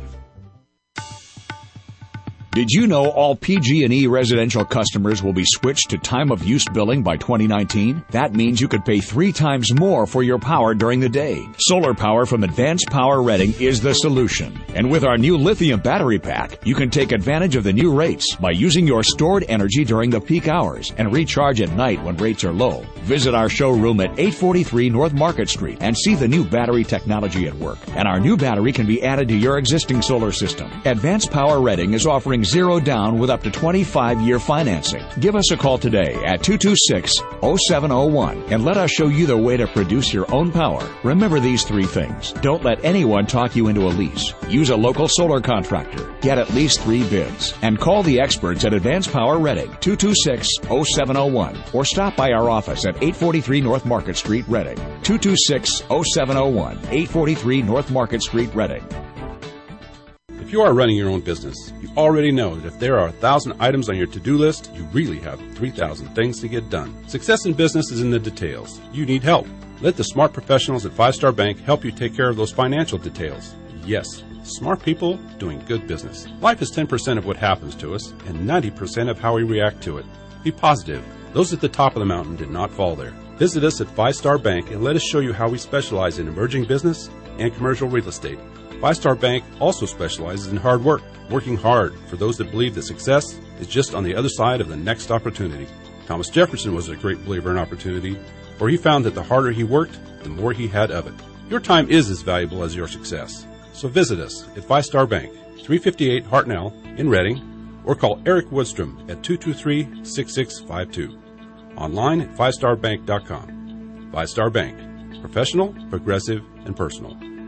Did you know all PG&E residential customers will be switched to time-of-use billing by 2019? That means you could pay 3 times more for your power during the day. Solar power from Advanced Power Reading is the solution. And with our new lithium battery pack, you can take advantage of the new rates by using your stored energy during the peak hours and recharge at night when rates are low. Visit our showroom at 843 North Market Street and see the new battery technology at work. And our new battery can be added to your existing solar system. Advanced Power Reading is offering 0 down with up to 25-year financing. Give us a call today at 226-0701 and let us show you the way to produce your own power. Remember these 3 things. Don't let anyone talk you into a lease. Use a local solar contractor. Get at least 3 bids. And call the experts at Advanced Power Reading, 226-0701, or stop by our office at 843 North Market Street, Reading. 226-0701, 843 North Market Street, Reading. If you are running your own business, you already know that if there are 1,000 items on your to-do list, you really have 3,000 things to get done. Success in business is in the details. You need help. Let the smart professionals at 5 Star Bank help you take care of those financial details. Yes, smart people doing good business. Life is 10% of what happens to us and 90% of how we react to it. Be positive. Those at the top of the mountain did not fall there. Visit us at 5 Star Bank and let us show you how we specialize in emerging business and commercial real estate. 5 Star Bank also specializes in hard work, working hard for those that believe that success is just on the other side of the next opportunity. Thomas Jefferson was a great believer in opportunity, for he found that the harder he worked, the more he had of it. Your time is as valuable as your success. So visit us at 5 Star Bank, 358 Hartnell in Reading, or call Eric Woodstrom at 223-6652. Online at 5starbank.com. 5 Star Bank. Professional, progressive, and personal.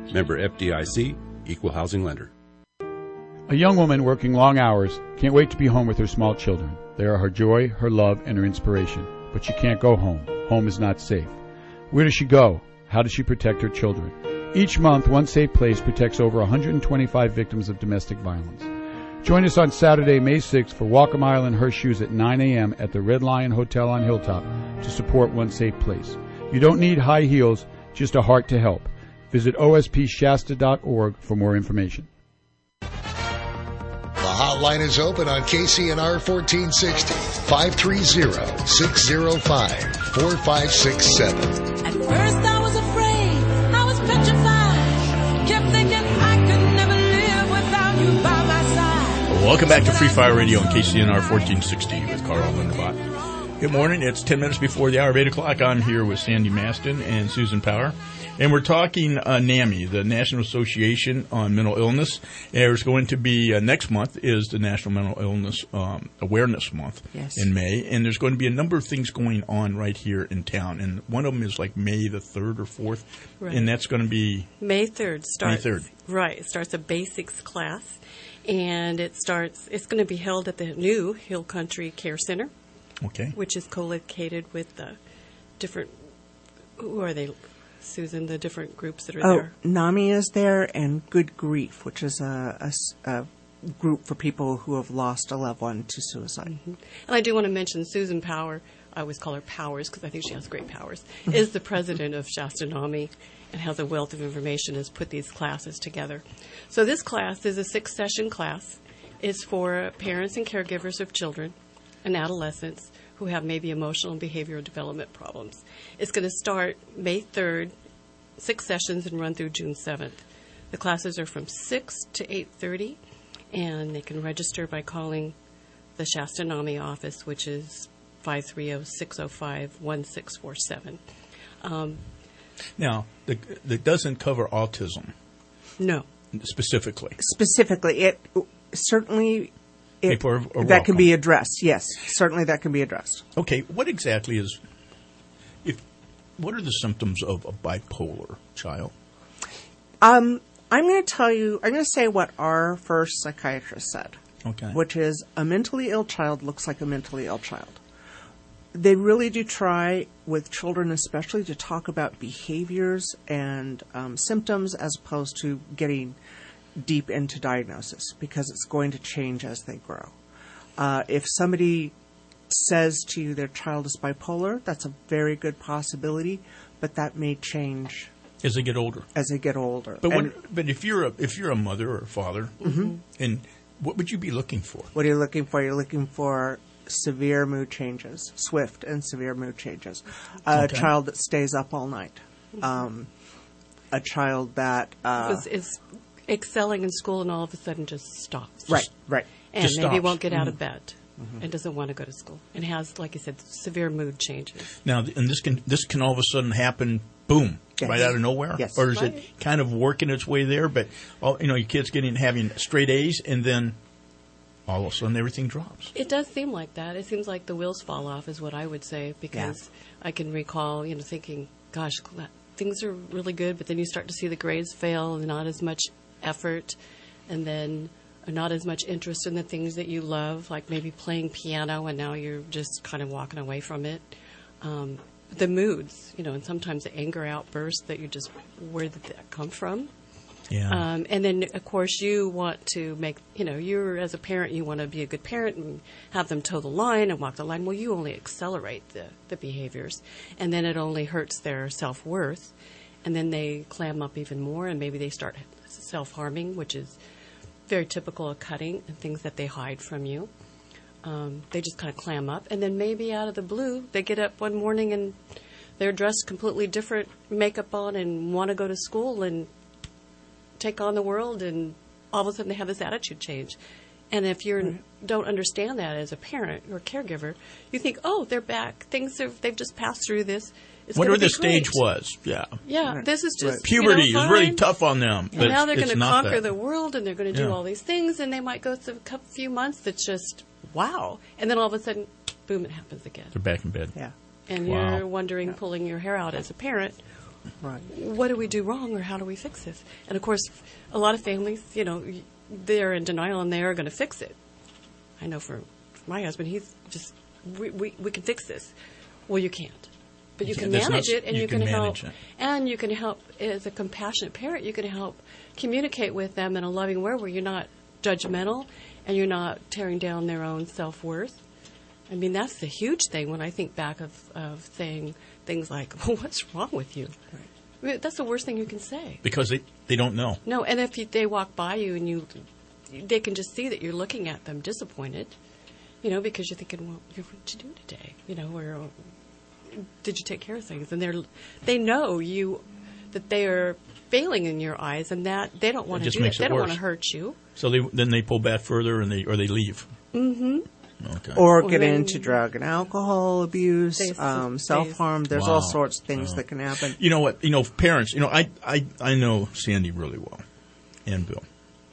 Member FDIC, Equal Housing Lender. A young woman working long hours can't wait to be home with her small children. They are her joy, her love, and her inspiration. But she can't go home. Home is not safe. Where does she go? How does she protect her children? Each month, One Safe Place protects over 125 victims of domestic violence. Join us on Saturday, May 6th for Walk a Mile in Her Shoes at 9 a.m. at the Red Lion Hotel on Hilltop to support One Safe Place. You don't need high heels, just a heart to help. Visit ospshasta.org for more information. The hotline is open on KCNR 1460, 530-605-4567. At first I was afraid, I was petrified, kept thinking I could never live without you by my side. Welcome back to Free Fire Radio on KCNR 1460 with Carl Lindebott. Good morning. It's 10 minutes before the hour of 8 o'clock. I'm here with Sandy Maston and Susan Power. And we're talking NAMI, the National Association on Mental Illness. There's going to be, next month is the National Mental Illness Awareness Month in May. And there's going to be a number of things going on right here in town. And one of them is like May the 3rd or 4th. Right. And that's going to be... May 3rd starts. May 3rd. Right. It starts a basics class. And it's going to be held at the new Hill Country Care Center. Okay. Which is co-located with the different... Who are they... Susan, the different groups that are there? NAMI is there, and Good Grief, which is a group for people who have lost a loved one to suicide. Mm-hmm. And I do want to mention Susan Power, I always call her Powers because I think she has great powers, is the president of Shasta NAMI and has a wealth of information, has put these classes together. So this class is a 6-session class. It's for parents and caregivers of children and adolescents who have maybe emotional and behavioral development problems. It's going to start May 3rd, 6 sessions, and run through June 7th. The classes are from 6 to 8:30, and they can register by calling the Shasta NAMI office, which is 530-605-1647. Now, that doesn't cover autism. No. Specifically. It certainly... People are that can be addressed, yes. Certainly that can be addressed. Okay, what exactly is... What are the symptoms of a bipolar child? I'm going to say what our first psychiatrist said. Okay. Which is a mentally ill child looks like a mentally ill child. They really do try, with children especially, to talk about behaviors and symptoms as opposed to getting deep into diagnosis, because it's going to change as they grow. If somebody says to you their child is bipolar, that's a very good possibility, but that may change as they get older. But if you're a mother or a father, mm-hmm. and what would you be looking for? What are you looking for? You're looking for severe mood changes, swift and severe mood changes. A child that stays up all night. A child that is excelling in school and all of a sudden just stops. Right. And just maybe stops. won't get out of Mm-hmm. bed and doesn't want to go to school and has, like I said, severe mood changes. Now, and this can all of a sudden happen, boom, yes. right out of nowhere? Yes. Or is it kind of working its way there, but your kid's having straight A's and then all of a sudden everything drops? It does seem like that. It seems like the wheels fall off is what I would say, because I can recall, thinking, gosh, things are really good, but then you start to see the grades fail and not as much effort, and then not as much interest in the things that you love, like maybe playing piano, and now you're just kind of walking away from it. The moods, and sometimes the anger outbursts that you just, where did that come from? Yeah. And then, of course, you want to make, you're, as a parent, you want to be a good parent and have them toe the line and walk the line. Well, you only accelerate the behaviors, and then it only hurts their self-worth. And then they clam up even more, and maybe they start self-harming, which is very typical of cutting and things that they hide from you. They just kind of clam up. And then maybe out of the blue, they get up one morning and they're dressed completely different, makeup on, and want to go to school and take on the world, and all of a sudden they have this attitude change. And if you don't understand that as a parent or caregiver, you think, oh, they're back. They've just passed through this. Whatever the stage was, Yeah, this is just puberty is really tough on them. And now they're going to conquer the world, and they're going to do Yeah. all these things, and they might go through a few months that's just wow, and then all of a sudden, boom, it happens again. They're back in bed. Yeah, and you're wondering, pulling your hair out as a parent, Right. What do we do wrong, or how do we fix this? And of course, a lot of families, they're in denial and they are going to fix it. I know for my husband, he's just, we can fix this. Well, you can't. But you can manage it, and you can help. And you can help as a compassionate parent. You can help communicate with them in a loving way where you're not judgmental and you're not tearing down their own self-worth. I mean, that's the huge thing when I think back of saying things like, well, what's wrong with you? Right. I mean, that's the worst thing you can say. Because they don't know. No, and if they walk by you and they can just see that you're looking at them disappointed, because you're thinking, well, what did you do today? Or did you take care of things? And they know that they are failing in your eyes, and that they don't want to do that. They don't want to hurt you. So then they pull back further, or they leave. Mm-hmm. Okay. Or get into drug and alcohol abuse, self-harm. There's all sorts of things that can happen. You know what? Parents. I know Sandy really well, and Bill,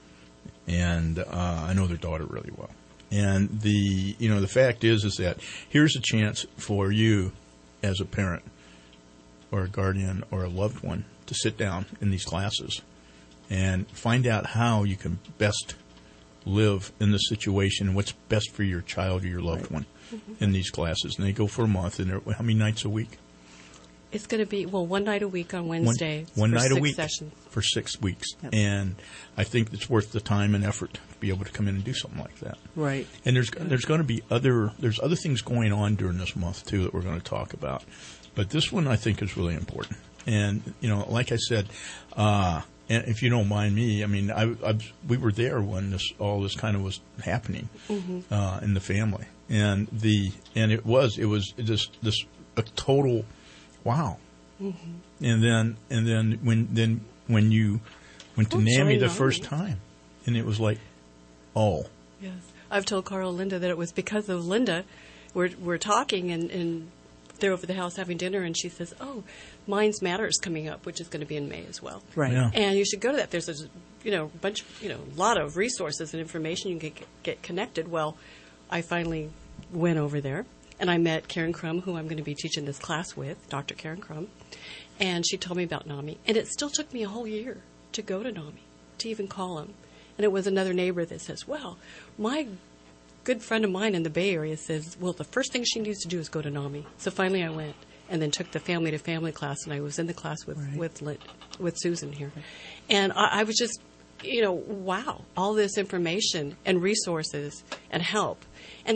and I know their daughter really well. And the fact is that here's a chance for you, as a parent, or a guardian, or a loved one, to sit down in these classes and find out how you can best live in the situation and what's best for your child or your loved one in these classes. And they go for a month. And how many nights a week? It's going to be, one night a week on Wednesday. One night a week sessions. for 6 weeks. Yep. And I think it's worth the time and effort to be able to come in and do something like that. Right. And there's going to be other things going on during this month, too, that we're going to talk about. But this one I think is really important. And, like I said, and if you don't mind me, I mean, we were there when all this kind of was happening in the family, and it was just a total wow. Mm-hmm. And then when you went to NAMI the first time, and it was like, oh. Yes, I've told Carl Linda that it was because of Linda. We're talking and they're over the house having dinner, and she says, "Oh, Minds Matter is coming up, which is going to be in May as well. Right, yeah. And you should go to that. There's a bunch, a lot of resources and information you can get connected." Well, I finally went over there, and I met Karen Crum, who I'm going to be teaching this class with, Dr. Karen Crum, and she told me about NAMI, and it still took me a whole year to go to NAMI, to even call him. And it was another neighbor that says, "Well, my good friend of mine in the Bay Area says, well, the first thing she needs to do is go to NAMI." So finally I went and then took the family-to-family class, and I was in the class with Susan here. And I was just, wow, all this information and resources and help. And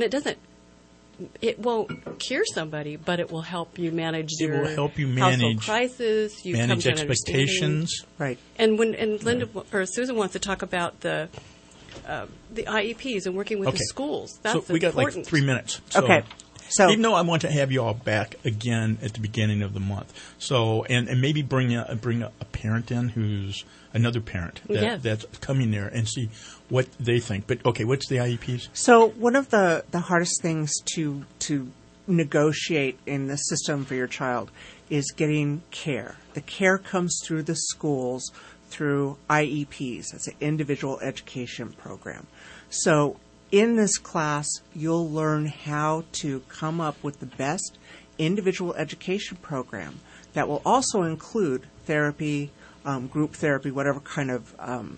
it won't cure somebody, but it will help you manage your household crisis. You manage expectations. Right. And Linda or Susan wants to talk about the IEPs and working with the schools. That's we got important. like 3 minutes. Okay. So even though I want to have you all back again at the beginning of the month, and maybe bring a parent in who's another parent that's coming there and see what they think. But okay, what's the IEPs? So one of the hardest things to negotiate in the system for your child is getting care. The care comes through the schools through IEPs. That's an individual education program. So in this class, you'll learn how to come up with the best individual education program that will also include therapy, group therapy, whatever kind of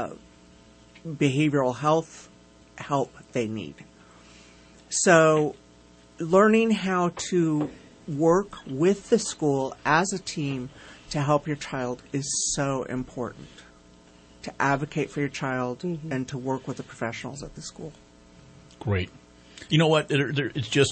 behavioral health help they need. So learning how to work with the school as a team to help your child is so important. To advocate for your child and to work with the professionals at the school. Great. You know what? It's just,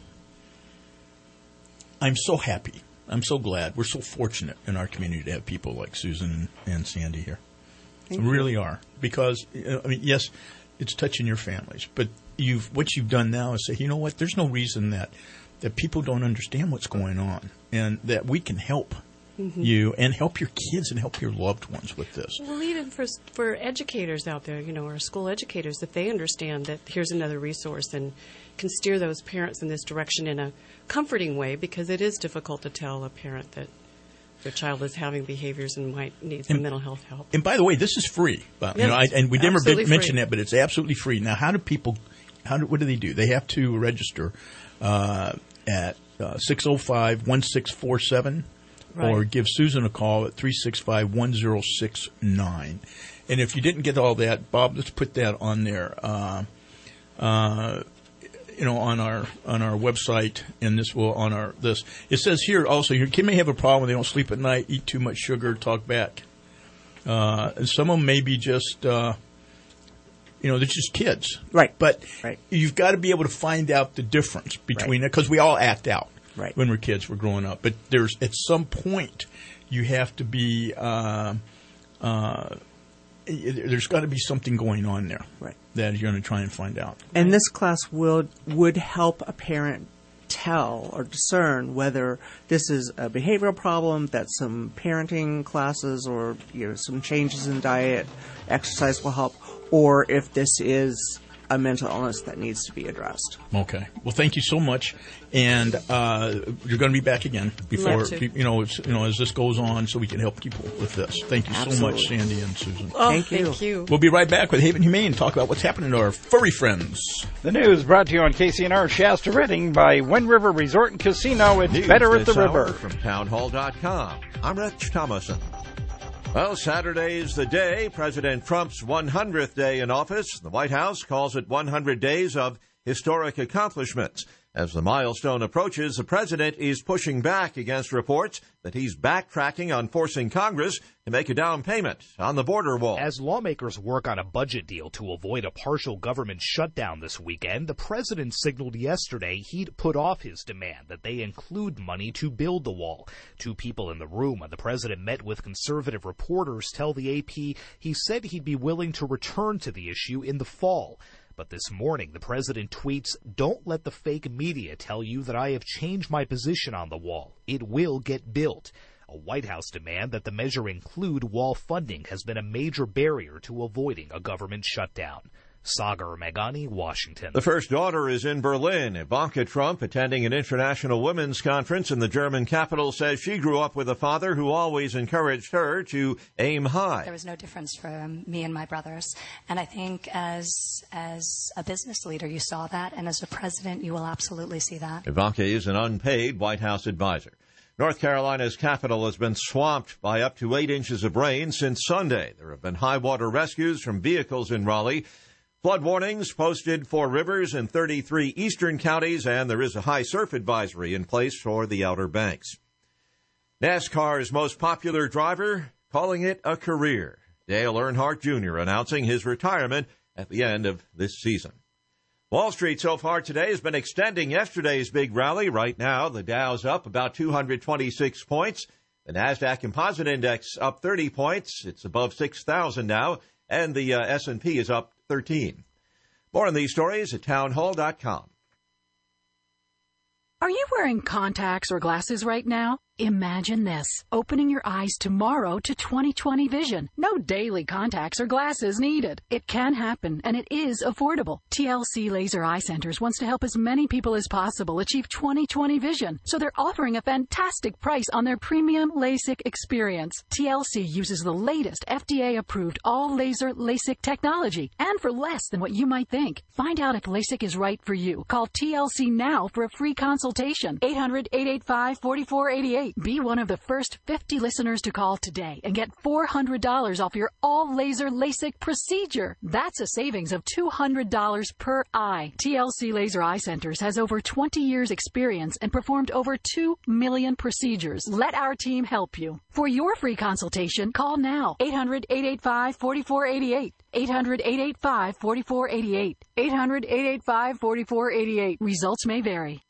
I'm so happy. I'm so glad. We're so fortunate in our community to have people like Susan and Sandy here. We really are. Because, yes, it's touching your families. But what you've done now is say, you know what? There's no reason that people don't understand what's going on, and that we can help you and help your kids and help your loved ones with this. Well, even for educators out there, our school educators, if they understand that here's another resource and can steer those parents in this direction in a comforting way, because it is difficult to tell a parent that their child is having behaviors and might need some mental health help. And by the way, this is free. And we never mentioned that, but it's absolutely free. Now, what do they do? They have to register at 605-1647. or give Susan a call at 365-1069. And if you didn't get all that, Bob, let's put that on there. On our website, and this will on our this. It says here also, your kid may have a problem when they don't sleep at night, eat too much sugar, talk back. And some of them may be just, they're just kids. Right. But you've got to be able to find out the difference between it, because we all act out when we're kids, we're growing up. But there's at some point you have to be. There's got to be something going on there that you're going to try and find out. And this class would help a parent tell or discern whether this is a behavioral problem, that some parenting classes or some changes in diet, exercise will help, or if this is a mental illness that needs to be addressed. Okay. Well, thank you so much, and you're going to be back again before as this goes on, so we can help people with this. Thank you so much, Sandy and Susan. Thank you. We'll be right back with Haven Humane and talk about what's happening to our furry friends. The news brought to you on KCNR Shasta Redding by Wind River Resort and Casino. It's better at the river. From townhall.com. I'm Rich Thomason. Well, Saturday's the day, President Trump's 100th day in office. The White House calls it 100 days of historic accomplishments. As the milestone approaches, the president is pushing back against reports that he's backtracking on forcing Congress to make a down payment on the border wall. As lawmakers work on a budget deal to avoid a partial government shutdown this weekend, the president signaled yesterday he'd put off his demand that they include money to build the wall. Two people in the room when the president met with conservative reporters tell the AP he said he'd be willing to return to the issue in the fall. But this morning, the president tweets, "Don't let the fake media tell you that I have changed my position on the wall. It will get built." A White House demand that the measure include wall funding has been a major barrier to avoiding a government shutdown. Sagar Meghani, Washington. The first daughter is in Berlin. Ivanka Trump, attending an international women's conference in the German capital, says she grew up with a father who always encouraged her to aim high. There was no difference for me and my brothers. And I think as a business leader, you saw that. And as a president, you will absolutely see that. Ivanka is an unpaid White House advisor. North Carolina's capital has been swamped by up to 8 inches of rain since Sunday. There have been high water rescues from vehicles in Raleigh. Flood warnings posted for rivers in 33 eastern counties, and there is a high surf advisory in place for the Outer Banks. NASCAR's most popular driver calling it a career. Dale Earnhardt Jr. announcing his retirement at the end of this season. Wall Street so far today has been extending yesterday's big rally. Right now, the Dow's up about 226 points. The NASDAQ Composite Index up 30 points. It's above 6,000 now. And the S&P is up 13. More on these stories at townhall.com. Are you wearing contacts or glasses right now? Imagine this, opening your eyes tomorrow to 20/20 vision. No daily contacts or glasses needed. It can happen, and it is affordable. TLC Laser Eye Centers wants to help as many people as possible achieve 20/20 vision, so they're offering a fantastic price on their premium LASIK experience. TLC uses the latest FDA-approved all-laser LASIK technology, and for less than what you might think. Find out if LASIK is right for you. Call TLC now for a free consultation. 800-885-4488. Be one of the first 50 listeners to call today and get $400 off your all-laser LASIK procedure. That's a savings of $200 per eye. TLC Laser Eye Centers has over 20 years experience and performed over 2 million procedures. Let our team help you. For your free consultation, call now. 800-885-4488. 800-885-4488. 800-885-4488. Results may vary.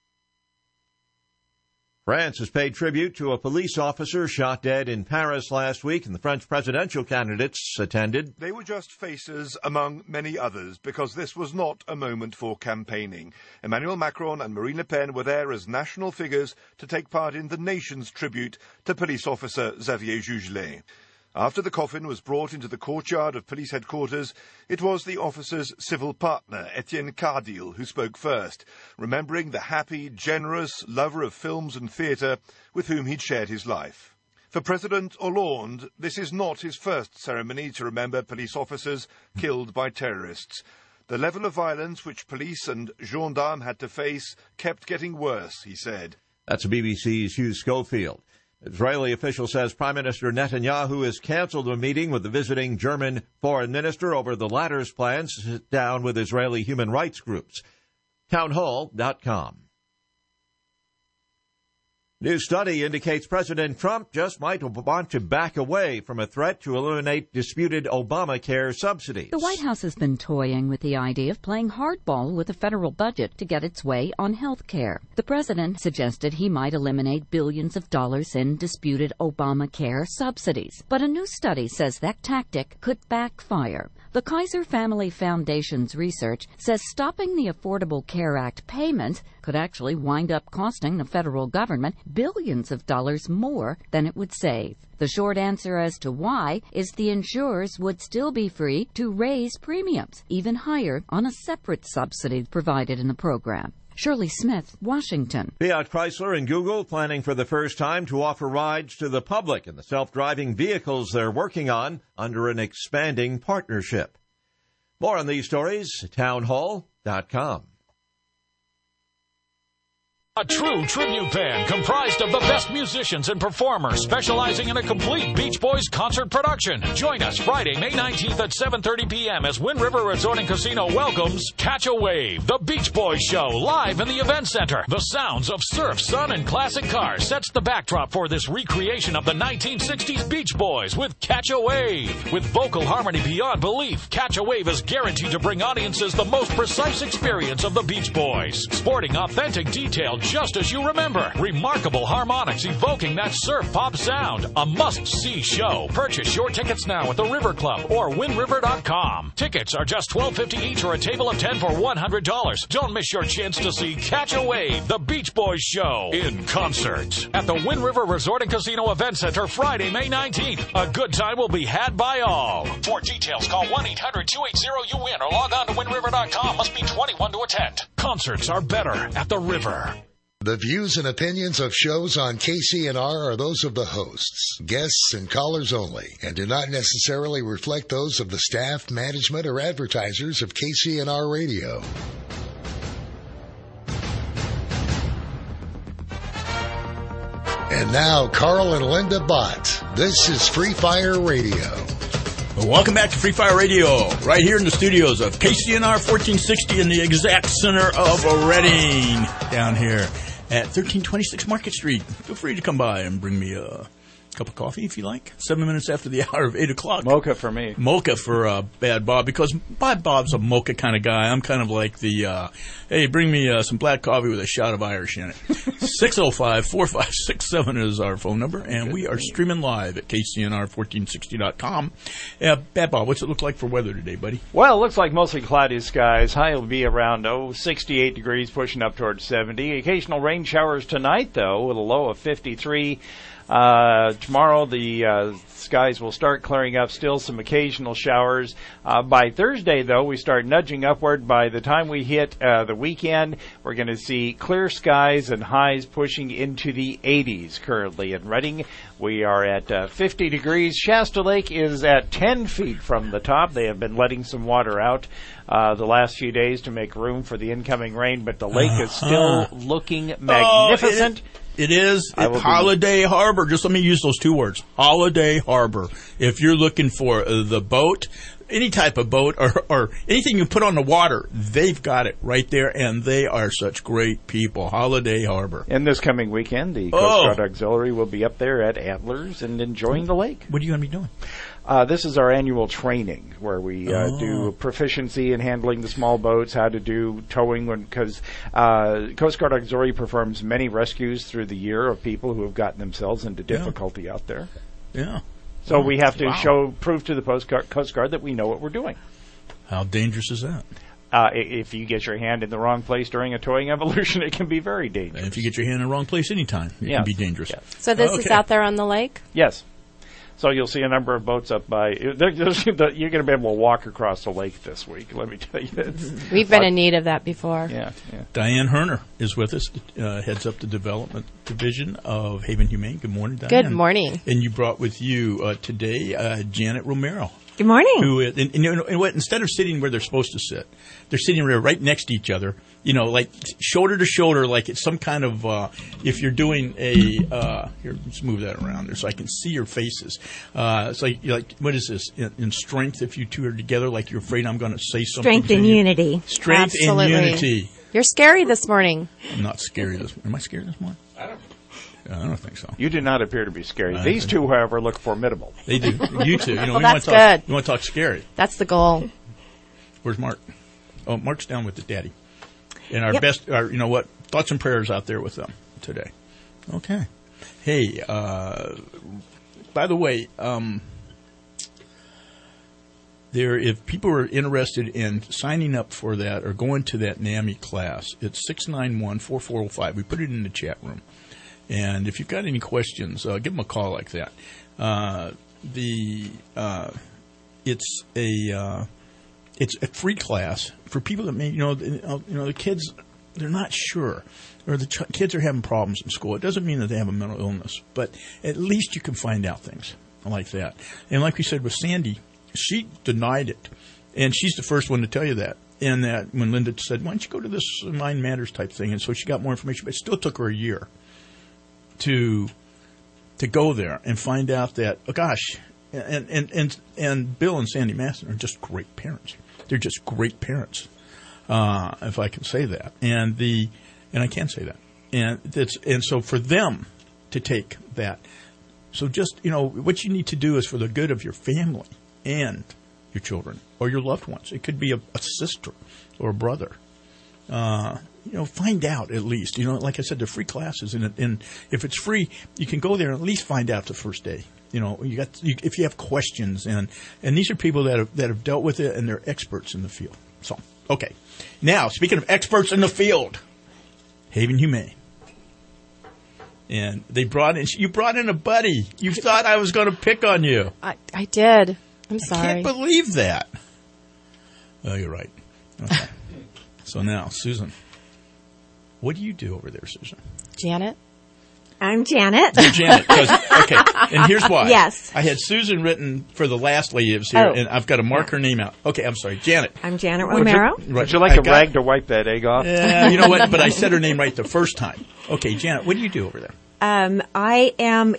France has paid tribute to a police officer shot dead in Paris last week, and the French presidential candidates attended. They were just faces among many others, because this was not a moment for campaigning. Emmanuel Macron and Marine Le Pen were there as national figures to take part in the nation's tribute to police officer Xavier Jugelet. After the coffin was brought into the courtyard of police headquarters, it was the officer's civil partner, Etienne Cardil, who spoke first, remembering the happy, generous lover of films and theatre with whom he'd shared his life. For President Hollande, this is not his first ceremony to remember police officers killed by terrorists. The level of violence which police and gendarmes had to face kept getting worse, he said. That's BBC's Hugh Schofield. Israeli official says Prime Minister Netanyahu has canceled a meeting with the visiting German foreign minister over the latter's plans to sit down with Israeli human rights groups. Townhall.com. New study indicates President Trump just might want to back away from a threat to eliminate disputed Obamacare subsidies. The White House has been toying with the idea of playing hardball with the federal budget to get its way on health care. The president suggested he might eliminate billions of dollars in disputed Obamacare subsidies. But a new study says that tactic could backfire. The Kaiser Family Foundation's research says stopping the Affordable Care Act payments could actually wind up costing the federal government billions of dollars more than it would save. The short answer as to why is the insurers would still be free to raise premiums, even higher, on a separate subsidy provided in the program. Shirley Smith, Washington. Fiat Chrysler and Google planning for the first time to offer rides to the public in the self-driving vehicles they're working on under an expanding partnership. More on these stories at townhall.com. A true tribute band comprised of the best musicians and performers specializing in a complete Beach Boys concert production. Join us Friday, May 19th at 7:30 p.m. as Wind River Resort and Casino welcomes Catch a Wave, the Beach Boys show live in the event center. The sounds of surf, sun, and classic cars sets the backdrop for this recreation of the 1960s Beach Boys with Catch a Wave. With vocal harmony beyond belief, Catch a Wave is guaranteed to bring audiences the most precise experience of the Beach Boys. Sporting authentic detail just as you remember. Remarkable harmonics evoking that surf pop sound. A must-see show. Purchase your tickets now at the River Club or WindRiver.com. Tickets are just $12.50 each or a table of 10 for $100. Don't miss your chance to see Catch a Wave, the Beach Boys show, in concert at the Wind River Resort and Casino Event Center Friday, May 19th. A good time will be had by all. For details, call 1-800-280-UWIN or log on to WindRiver.com. Must be 21 to attend. Concerts are better at the River. The views and opinions of shows on KCNR are those of the hosts, guests, and callers only, and do not necessarily reflect those of the staff, management, or advertisers of KCNR Radio. And now, Carl and Linda Bott. This is Free Fire Radio. Well, welcome back to Free Fire Radio, right here in the studios of KCNR 1460 in the exact center of Reading, down here at 1326 Market Street. Feel free to come by and bring me a cup of coffee if you like. 7 minutes after the hour of 8 o'clock. Mocha for me. Mocha for Bad Bob, because Bad Bob's a mocha kind of guy. I'm kind of like the, hey, bring me some black coffee with a shot of Irish in it. 605-4567 is our phone number, and we are streaming live at KCNR1460.com. Bad Bob, what's it look like for weather today, buddy? Well, it looks like mostly cloudy skies. High will be around, 68 degrees, pushing up towards 70. Occasional rain showers tonight, though, with a low of 53. Tomorrow the skies will start clearing up, still some occasional showers. By Thursday, though, we start nudging upward. By the time we hit the weekend, we're going to see clear skies and highs pushing into the 80s currently. In Reading, we are at 50 degrees. Shasta Lake is at 10 feet from the top. They have been letting some water out the last few days to make room for the incoming rain, but the lake is still looking magnificent. It is Holiday Harbor. Just let me use those two words. Holiday Harbor. If you're looking for the boat, any type of boat or anything you put on the water, they've got it right there, and they are such great people. Holiday Harbor. And this coming weekend, the Coast Guard Auxiliary will be up there at Antlers and enjoying the lake. What are you going to be doing? This is our annual training where we do proficiency in handling the small boats, how to do towing, because Coast Guard Auxiliary performs many rescues through the year of people who have gotten themselves into difficulty out there. Yeah. So we have to prove to the Coast Guard that we know what we're doing. How dangerous is that? If you get your hand in the wrong place during a towing evolution, it can be very dangerous. And if you get your hand in the wrong place anytime, it can be dangerous. Yes. So this is out there on the lake? Yes. So you'll see a number of boats up by. You're going to be able to walk across the lake this week. Let me tell you, we've been in need of that before. Yeah. Diane Herner is with us. Heads up the development division of Haven Humane. Good morning, Diane. Good morning. And you brought with you today Janet Romero. Good morning. Who and what? Instead of sitting where they're supposed to sit, they're sitting right next to each other. Like shoulder to shoulder, like it's some kind of. If you're doing a here, let's move that around there so I can see your faces. It's like what is this in strength? If you two are together, like you're afraid I'm going to say something. Strength and unity. Strength and unity. You're scary this morning. I'm not scary this. Am I scary this morning? I don't think so. You do not appear to be scary. These two, however, look formidable. They do. You two. Well, that's good. You want to talk scary. That's the goal. Where's Mark? Oh, Mark's down with the daddy. And our best, thoughts and prayers out there with them today. Okay. Hey, by the way, if people are interested in signing up for that or going to that NAMI class, it's 691-4405. We put it in the chat room. And if you've got any questions, give them a call like that. It's a free class for people that may, the kids, they're not sure, or the kids are having problems in school. It doesn't mean that they have a mental illness, but at least you can find out things like that. And like we said with Sandy, she denied it, and she's the first one to tell you that. And that when Linda said, "Why don't you go to this Mind Matters type thing?" and so she got more information, but it still took her a year to go there and find out that, oh gosh, and Bill and Sandy Masson are just great parents. They're just great parents, if I can say that, and I can say that, and so for them to take that, so just what you need to do is for the good of your family and your children or your loved ones. It could be a sister or a brother. Find out at least. Like I said, they're free classes, and if it's free, you can go there and at least find out the first day. If you have questions, and these are people that have dealt with it, and they're experts in the field. So, okay. Now, speaking of experts in the field, Haven Humane, and you brought in a buddy. You thought I was going to pick on you. I did. I'm sorry. I can't believe that. Oh, you're right. Okay. So now, Susan. What do you do over there, Susan? Janet? I'm Janet. You're Janet. Okay, and here's why. Yes. I had Susan written for the last lady that was here, and I've got to mark her name out. Okay, I'm sorry. Janet. I'm Janet Romero. Would you like a rag to wipe that egg off? Yeah, you know what? But I said her name right the first time. Okay, Janet, what do you do over there? I am,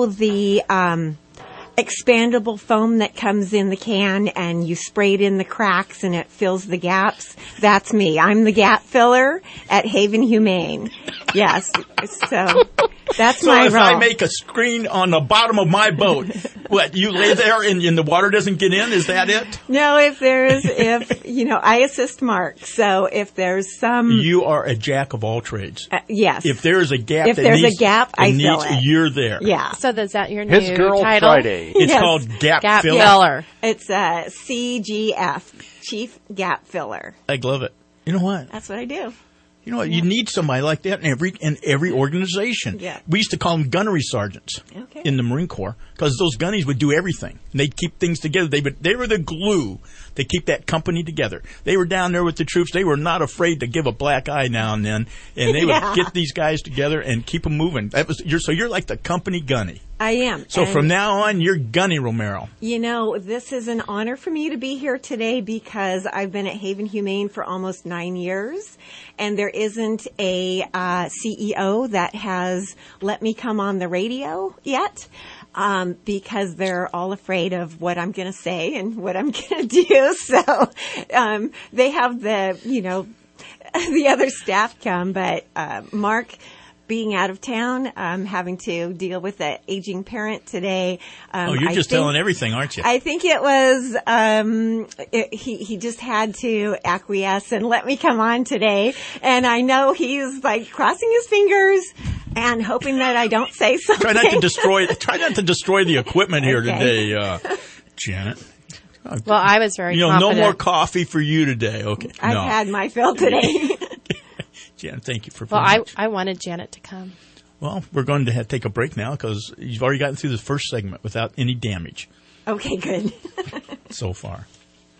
the expandable foam that comes in the can and you spray it in the cracks and it fills the gaps. That's me. I'm the gap filler at Haven Humane. Yes. So that's my role. So if I make a screen on the bottom of my boat, what, you lay there and the water doesn't get in? Is that it? No, I assist Mark. So if there's some... You are a jack of all trades. Yes. If there's a gap, I fill it. You're there. Yeah. So is that your new His Girl title? Friday. It's called Gap Filler. Filler. It's CGF, Chief Gap Filler. I love it. You know what? That's what I do. You know what? You need somebody like that in every organization. Yeah. We used to call them gunnery sergeants in the Marine Corps because those gunnies would do everything. They'd keep things together. They were the glue to keep that company together. They were down there with the troops. They were not afraid to give a black eye now and then, and they would get these guys together and keep them moving. So you're like the company gunny. I am. So from now on, you're Gunny Romero. This is an honor for me to be here today because I've been at Haven Humane for almost 9 years, and there isn't a CEO that has let me come on the radio yet. Because they're all afraid of what I'm going to say and what I'm going to do. So they have the other staff come, but Mark being out of town, having to deal with an aging parent today. You're just telling everything, aren't you? I think it was, he just had to acquiesce and let me come on today. And I know he's like crossing his fingers and hoping that I don't say something. Try not to destroy the equipment here today, Janet. Well, I was very confident. No more coffee for you today. Okay. I've had my fill today. Janet, thank you for. Well, I wanted Janet to come. Well, we're going to take a break now because you've already gotten through the first segment without any damage. Okay, good. So far.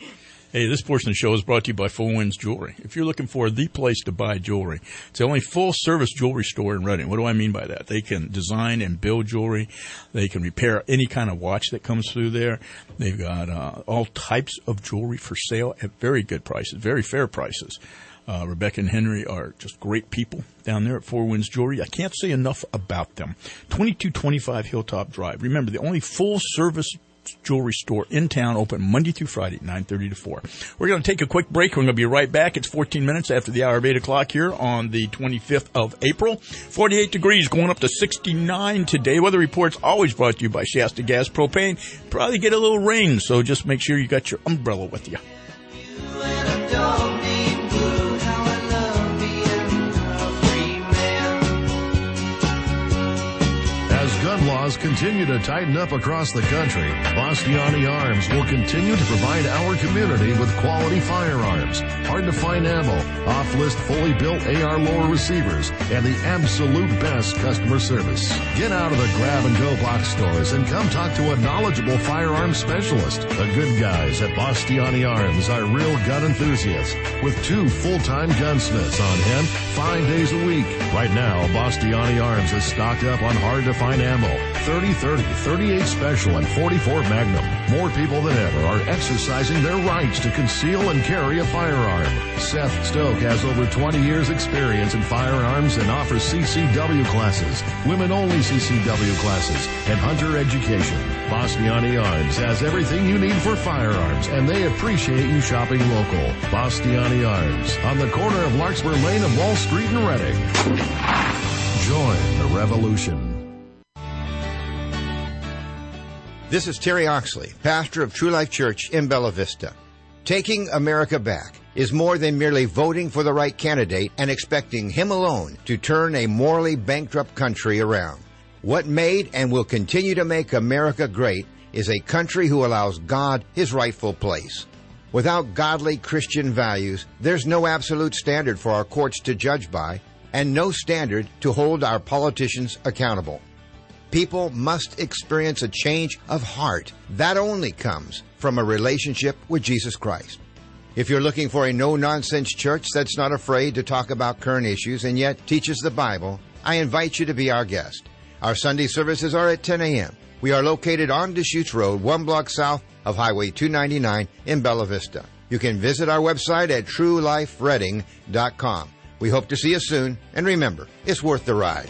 Hey, this portion of the show is brought to you by Four Winds Jewelry. If you're looking for the place to buy jewelry, it's the only full-service jewelry store in Reading. What do I mean by that? They can design and build jewelry. They can repair any kind of watch that comes through there. They've got all types of jewelry for sale at very good prices, very fair prices. Rebecca and Henry are just great people down there at Four Winds Jewelry. I can't say enough about them. 2225 Hilltop Drive. Remember, the only full-service jewelry store in town, open Monday through Friday, 9:30 to 4. We're going to take a quick break. We're going to be right back. It's 14 minutes after the hour of 8 o'clock here on the 25th of April. 48 degrees, going up to 69 today. Weather reports always brought to you by Shasta Gas Propane. Probably get a little rain, so just make sure you got your umbrella with you. Gun laws continue to tighten up across the country. Bastiani Arms will continue to provide our community with quality firearms, hard-to-find ammo, off-list fully built AR lower receivers, and the absolute best customer service. Get out of the grab-and-go box stores and come talk to a knowledgeable firearms specialist. The good guys at Bastiani Arms are real gun enthusiasts with 2 full-time gunsmiths on hand 5 days a week. Right now, Bastiani Arms is stocked up on hard-to-find ammo, 30-30, 38 Special, and 44 Magnum. More people than ever are exercising their rights to conceal and carry a firearm. Seth Stoke has over 20 years experience in firearms and offers CCW classes, women-only CCW classes, and hunter education. Bastiani Arms has everything you need for firearms, and they appreciate you shopping local. Bastiani Arms, on the corner of Larkspur Lane and Wall Street in Reading. Join the revolution. This is Terry Oxley, pastor of True Life Church in Bella Vista. Taking America back is more than merely voting for the right candidate and expecting him alone to turn a morally bankrupt country around. What made and will continue to make America great is a country who allows God his rightful place. Without godly Christian values, there's no absolute standard for our courts to judge by, and no standard to hold our politicians accountable. People must experience a change of heart. That only comes from a relationship with Jesus Christ. If you're looking for a no-nonsense church that's not afraid to talk about current issues and yet teaches the Bible, I invite you to be our guest. Our Sunday services are at 10 a.m. We are located on Deschutes Road, 1 block south of Highway 299 in Bella Vista. You can visit our website at truelifereading.com. We hope to see you soon, and remember, it's worth the ride.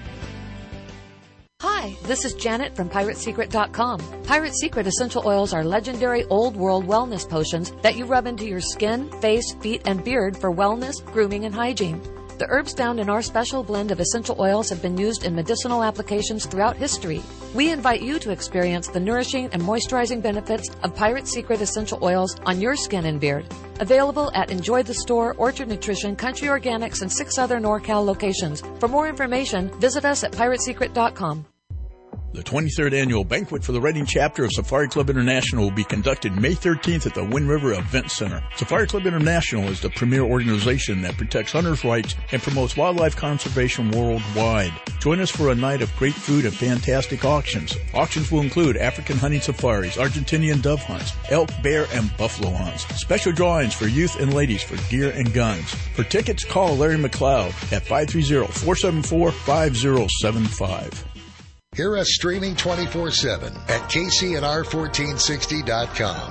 Hi, this is Janet from PirateSecret.com. Pirate Secret essential oils are legendary old-world wellness potions that you rub into your skin, face, feet, and beard for wellness, grooming, and hygiene. The herbs found in our special blend of essential oils have been used in medicinal applications throughout history. We invite you to experience the nourishing and moisturizing benefits of Pirate Secret essential oils on your skin and beard. Available at Enjoy the Store, Orchard Nutrition, Country Organics, and 6 other NorCal locations. For more information, visit us at PirateSecret.com. The 23rd Annual Banquet for the Reading Chapter of Safari Club International will be conducted May 13th at the Wind River Event Center. Safari Club International is the premier organization that protects hunters' rights and promotes wildlife conservation worldwide. Join us for a night of great food and fantastic auctions. Auctions will include African hunting safaris, Argentinian dove hunts, elk, bear, and buffalo hunts. Special drawings for youth and ladies for gear and guns. For tickets, call Larry McLeod at 530-474-5075. Hear us streaming 24/7 at KCNR1460.com.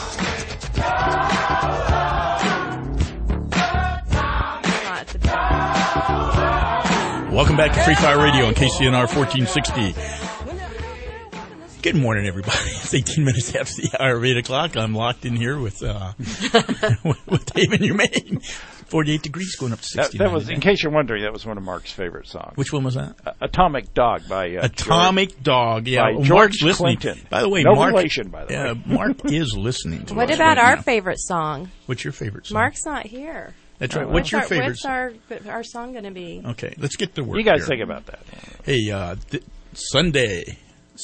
Welcome back to Free Fire Radio on KCNR 1460. Good morning, everybody. It's 18 minutes after the hour of 8 o'clock. I'm locked in here with with Dave and Humane. 48 degrees going up to 69. That was, in case you're wondering, that was one of Mark's favorite songs. Which one was that? Atomic Dog by Atomic Dog, yeah. By George Clinton. Clinton. By the way, no Mark, relation, by the way. Mark is listening to us. What about right our now. favorite song? What's your favorite song? Mark's not here. That's right. What's your favorite song? What's our song going to be? Okay, let's get to work. You guys here. think about that. Hey, Sunday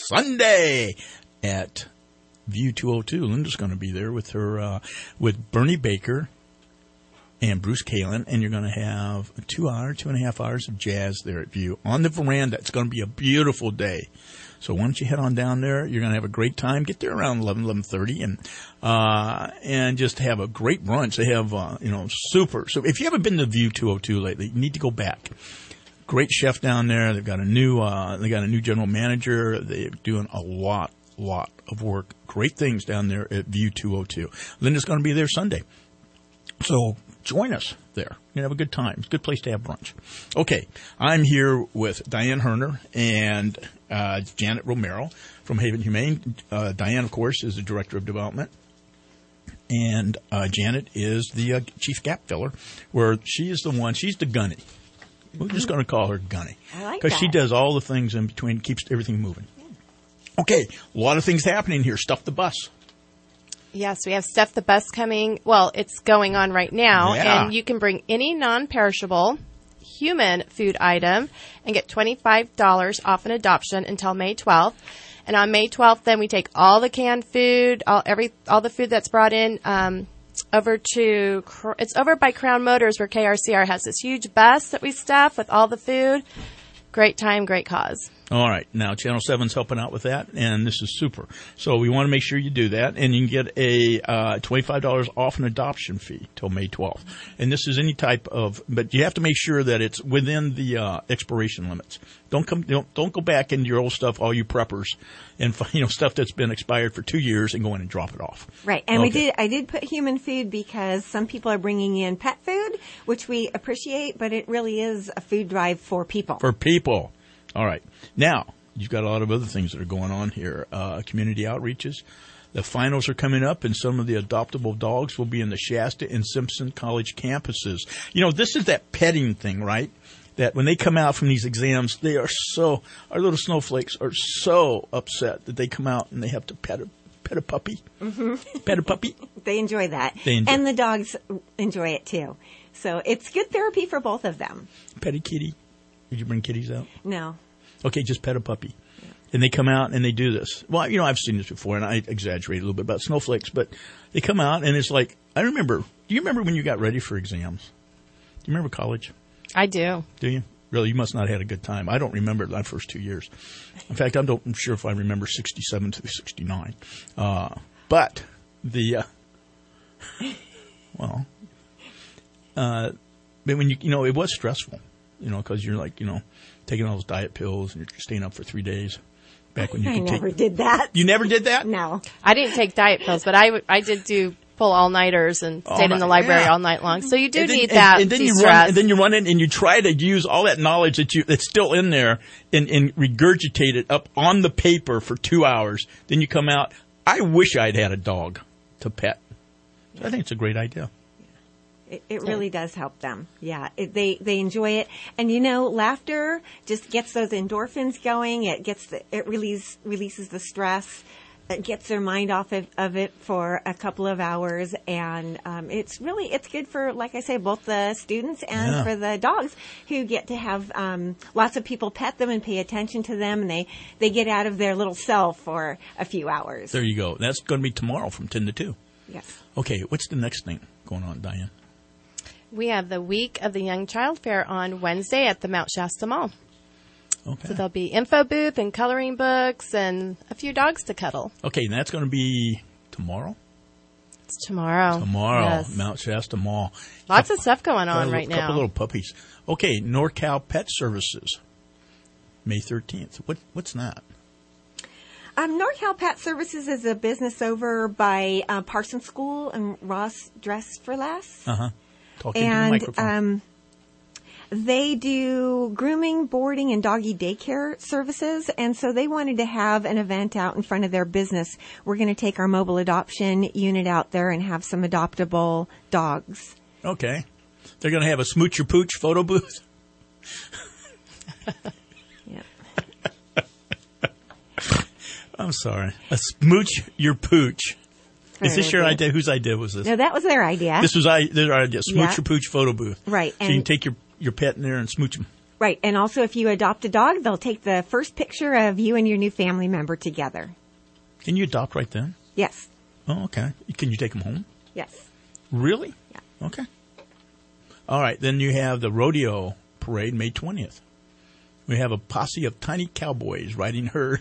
at View 202. Linda's going to be there with her with Bernie Baker, and Bruce Kalin, and you're going to have 2.5 hours of jazz there at View on the veranda. It's going to be a beautiful day. So why don't you head on down there? You're going to have a great time. Get there around 11:30, and just have a great brunch. They have, super. So if you haven't been to View 202 lately, you need to go back. Great chef down there. They've got a new general manager. They're doing a lot of work. Great things down there at View 202. Linda's going to be there Sunday. So join us there. You're going to have a good time. It's a good place to have brunch. Okay, I'm here with Diane Herner and Janet Romero from Haven Humane. Diane, of course, is the Director of Development. And Janet is the Chief Gap Filler, where she's the gunny. We're just going to call her Gunny. I like that. Because she does all the things in between, keeps everything moving. Okay, a lot of things happening here. Stuff the Bus. Yes, we have Stuff the Bus coming. Well, it's going on right now. Yeah. And you can bring any non-perishable human food item and get $25 off an adoption until May 12th. And on May 12th, then we take all the canned food, all the food that's brought in, it's over by Crown Motors where KRCR has this huge bus that we stuff with all the food. Great time, great cause. All right. Now, Channel 7's helping out with that, and this is super. So we want to make sure you do that, and you can get a $25 off an adoption fee till May 12th. And this is any type of, but you have to make sure that it's within the expiration limits. Don't go back into your old stuff, all you preppers, and stuff that's been expired for 2 years and go in and drop it off. Right. And I did put human food because some people are bringing in pet food, which we appreciate, but it really is a food drive for people. For people. All right. Now, you've got a lot of other things that are going on here. Community outreaches. The finals are coming up, and some of the adoptable dogs will be in the Shasta and Simpson College campuses. This is that petting thing, right? That when they come out from these exams, our little snowflakes are so upset that they come out and they have to pet a puppy. Mm-hmm. Pet a puppy. They enjoy that. And the dogs enjoy it, too. So it's good therapy for both of them. Pet a kitty. Did you bring kitties out? No. Okay, just pet a puppy. Yeah. And they come out and they do this. Well, I've seen this before, and I exaggerate a little bit about snowflakes, but they come out and it's like, do you remember when you got ready for exams? Do you remember college? I do. Do you? Really, you must not have had a good time. I don't remember my first 2 years. In fact, I'm sure if I remember 67 to 69. But when it was stressful. Because you're taking all those diet pills and you're staying up for 3 days. Back when I never did that. You never did that? No. I didn't take diet pills, but I did do full all-nighters and stayed in the library all night long. So you do need that. And then you run in and you try to use all that knowledge that's still in there and regurgitate it up on the paper for 2 hours. Then you come out. I wish I'd had a dog to pet. So I think it's a great idea. It really does help them. Yeah, they enjoy it, and laughter just gets those endorphins going. It releases the stress. It gets their mind off of it for a couple of hours, and it's good for, like I say, both the students and for the dogs who get to have lots of people pet them and pay attention to them, and they get out of their little cell for a few hours. There you go. That's going to be tomorrow from 10 to 2. Yes. Okay, what's the next thing going on, Diane? We have the Week of the Young Child Fair on Wednesday at the Mount Shasta Mall. Okay. So there'll be info booth and coloring books and a few dogs to cuddle. Okay, and that's going to be tomorrow? It's tomorrow. Yes. Mount Shasta Mall. Lots of stuff going on right now. A couple little puppies. Okay, NorCal Pet Services, May 13th. What's that? NorCal Pet Services is a business over by Parsons School and Ross Dress for Less. Uh-huh. Talking to the microphone. They do grooming, boarding, and doggy daycare services, and so they wanted to have an event out in front of their business. We're going to take our mobile adoption unit out there and have some adoptable dogs. Okay. They're going to have a Smooch Your Pooch photo booth? Yeah. I'm sorry. A Smooch Your Pooch. Is this your idea? Whose idea was this? No, that was their idea. This was their idea. Smooch Your Pooch photo booth. Right. So you can take your pet in there and smooch them. Right. And also, if you adopt a dog, they'll take the first picture of you and your new family member together. Can you adopt right then? Yes. Oh, okay. Can you take them home? Yes. Really? Yeah. Okay. All right, then you have the rodeo parade May 20th. We have a posse of tiny cowboys riding herd.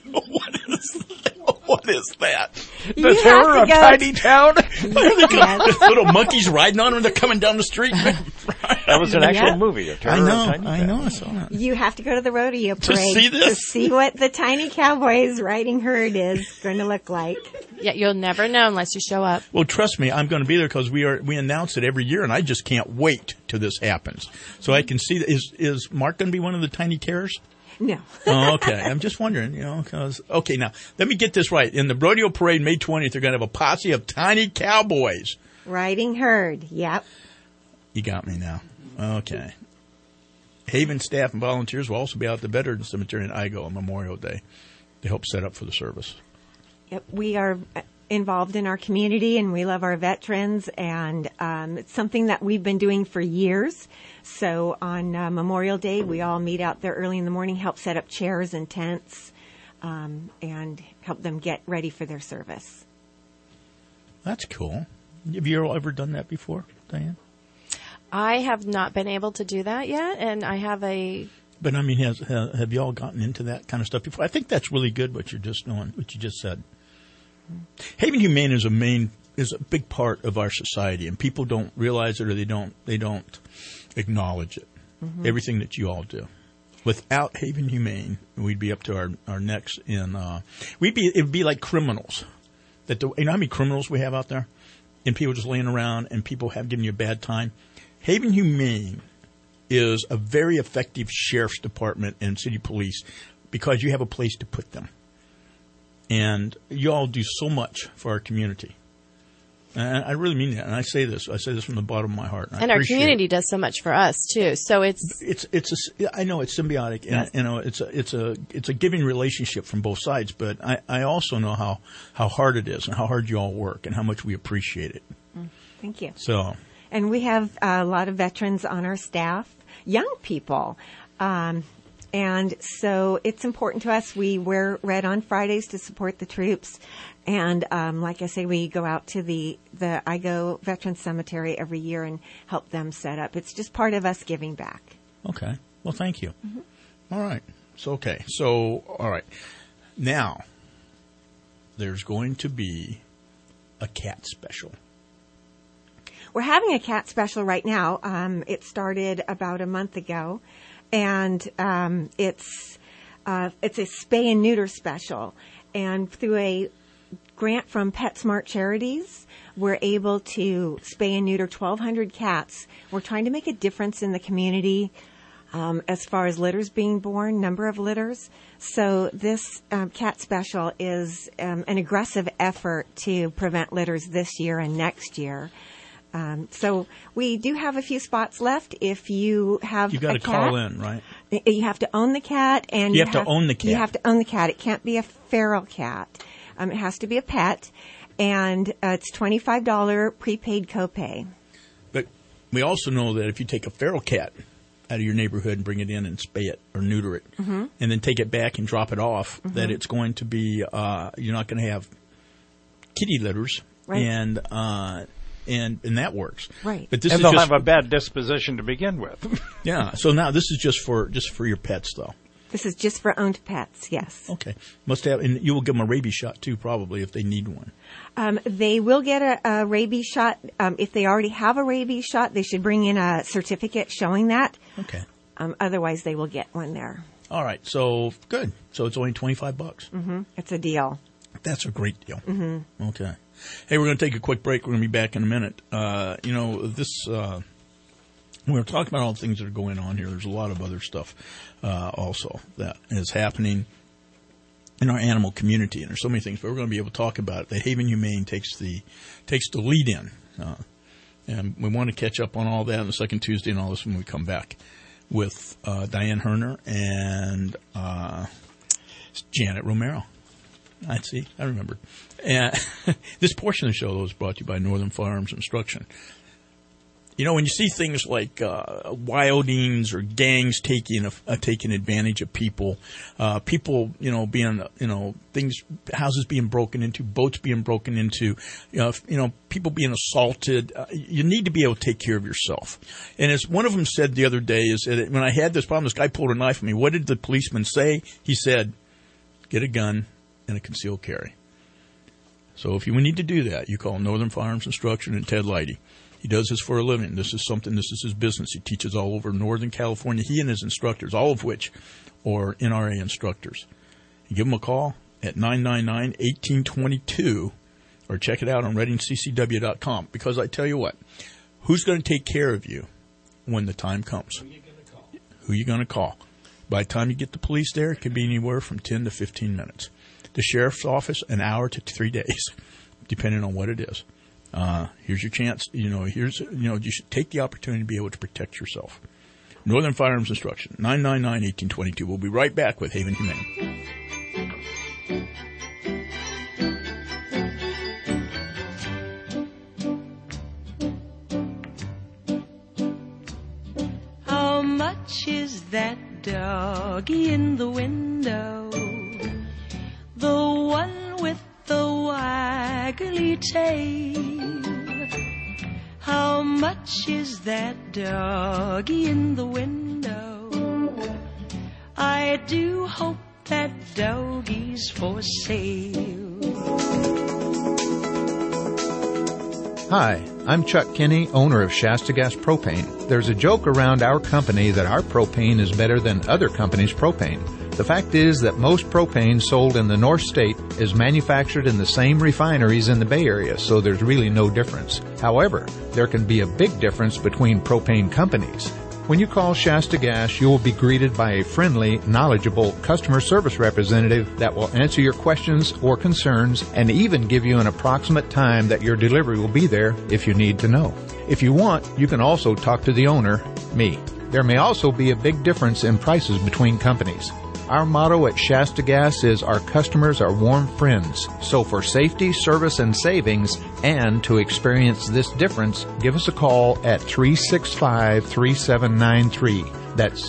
What is that? The terror of tiny town? Little monkeys riding on them. They're coming down the street. That was an actual movie. A terror of tiny I town. know. I saw that. You have to go to the rodeo parade see this? to see what the tiny cowboys riding herd is going to look like. Yeah, you'll never know unless you show up. Well, trust me, I'm going to be there because we announce it every year, and I just can't wait till this happens. So I can see that. Is Mark going to be one of the tiny terrors? No. Oh, okay. I'm just wondering, because okay, now let me get this right. In the rodeo parade May 20th, they're going to have a posse of tiny cowboys Riding herd. Yep. You got me now. Okay. Haven staff and volunteers will also be out at the Veterans Cemetery in Igo on Memorial Day to help set up for the service. Yep. We are involved in our community, and we love our veterans, and it's something that we've been doing for years. So on Memorial Day, we all meet out there early in the morning, help set up chairs and tents, and help them get ready for their service. That's cool. Have you ever done that before, Diane? I have not been able to do that yet, and I have a... But, I mean, have you all gotten into that kind of stuff before? I think that's really good what you just said. Haven Humane is a big part of our society, and people don't realize it, or they don't acknowledge it. Mm-hmm. Everything that you all do. Without Haven Humane, we'd be up to our necks in. It would be like criminals. You know how many criminals we have out there, and people just laying around, and people have given you a bad time. Haven Humane is a very effective sheriff's department and city police because you have a place to put them. And you all do so much for our community. And I really mean that. And I say this from the bottom of my heart. And our community does so much for us too. So I know it's symbiotic, and yes. it's a giving relationship from both sides. But I also know how hard it is and how hard you all work and how much we appreciate it. Thank you. So. And we have a lot of veterans on our staff, young people. And so it's important to us. We wear red on Fridays to support the troops. And like I say, we go out to the Igo Veterans Cemetery every year and help them set up. It's just part of us giving back. Okay. Well, thank you. Mm-hmm. All right. So, all right. Now, there's going to be a cat special. We're having a cat special right now. It started about a month ago. And it's a spay and neuter special. And through a grant from PetSmart Charities, we're able to spay and neuter 1,200 cats. We're trying to make a difference in the community as far as litters being born, number of litters. So this cat special is an aggressive effort to prevent litters this year and next year. So we do have a few spots left. If you have you got to call in, right? You have to own the cat, and you have to own the cat. You have to own the cat. It can't be a feral cat. It has to be a pet, and it's $25 prepaid copay. But we also know that if you take a feral cat out of your neighborhood and bring it in and spay it or neuter it, mm-hmm. and then take it back and drop it off, mm-hmm. that it's going to be you're not going to have kitty litters, right. And that works, right? But they'll have a bad disposition to begin with. Yeah. So now this is just for your pets, though. This is just for owned pets. Yes. Okay. Must have, and you will give them a rabies shot too, probably if they need one. They will get a rabies shot. If they already have a rabies shot, they should bring in a certificate showing that. Okay. Otherwise, they will get one there. All right. So good. So it's only $25. Mm-hmm. It's a deal. That's a great deal. Mm-hmm. Okay. Hey, we're going to take a quick break. We're going to be back in a minute. When we're talking about all the things that are going on here, there's a lot of other stuff also that is happening in our animal community. And there's so many things, but we're going to be able to talk about it. The Haven Humane takes the lead in. And we want to catch up on all that on the second Tuesday and all this when we come back with Diane Herner and Janet Romero. I remember. And this portion of the show was brought to you by Northern Firearms Instruction. You know, when you see things like wildings or gangs taking advantage of people, being, things, houses being broken into, boats being broken into, people being assaulted, you need to be able to take care of yourself. And as one of them said the other day, is that when I had this problem, this guy pulled a knife on me. What did the policeman say? He said, "Get a gun and a concealed carry." So if you need to do that, you call Northern Firearms Instruction and Ted Leidy. He does this for a living. This is his business. He teaches all over Northern California. He and his instructors, all of which are NRA instructors. You give them a call at 999-1822 or check it out on ReadingCCW.com. Because I tell you what, who's going to take care of you when the time comes? Who are you going to call? By the time you get the police there, it can be anywhere from 10 to 15 minutes. The sheriff's office, an hour to 3 days, depending on what it is. Here's your chance. You should take the opportunity to be able to protect yourself. Northern Firearms Instruction, 999-1822. We'll be right back with Haven Humane. How much is that doggy in the window? The one with the waggly tail. How much is that doggy in the window? I do hope that doggy's for sale. Hi, I'm Chuck Kinney, owner of Shasta Gas Propane. There's a joke around our company that our propane is better than other companies' propane. The fact is that most propane sold in the North State is manufactured in the same refineries in the Bay Area, so there's really no difference. However, there can be a big difference between propane companies. When you call Shasta Gas, you will be greeted by a friendly, knowledgeable customer service representative that will answer your questions or concerns and even give you an approximate time that your delivery will be there if you need to know. If you want, you can also talk to the owner, me. There may also be a big difference in prices between companies. Our motto at Shasta Gas is our customers are warm friends. So for safety, service, and savings, and to experience this difference, give us a call at 365-3793. That's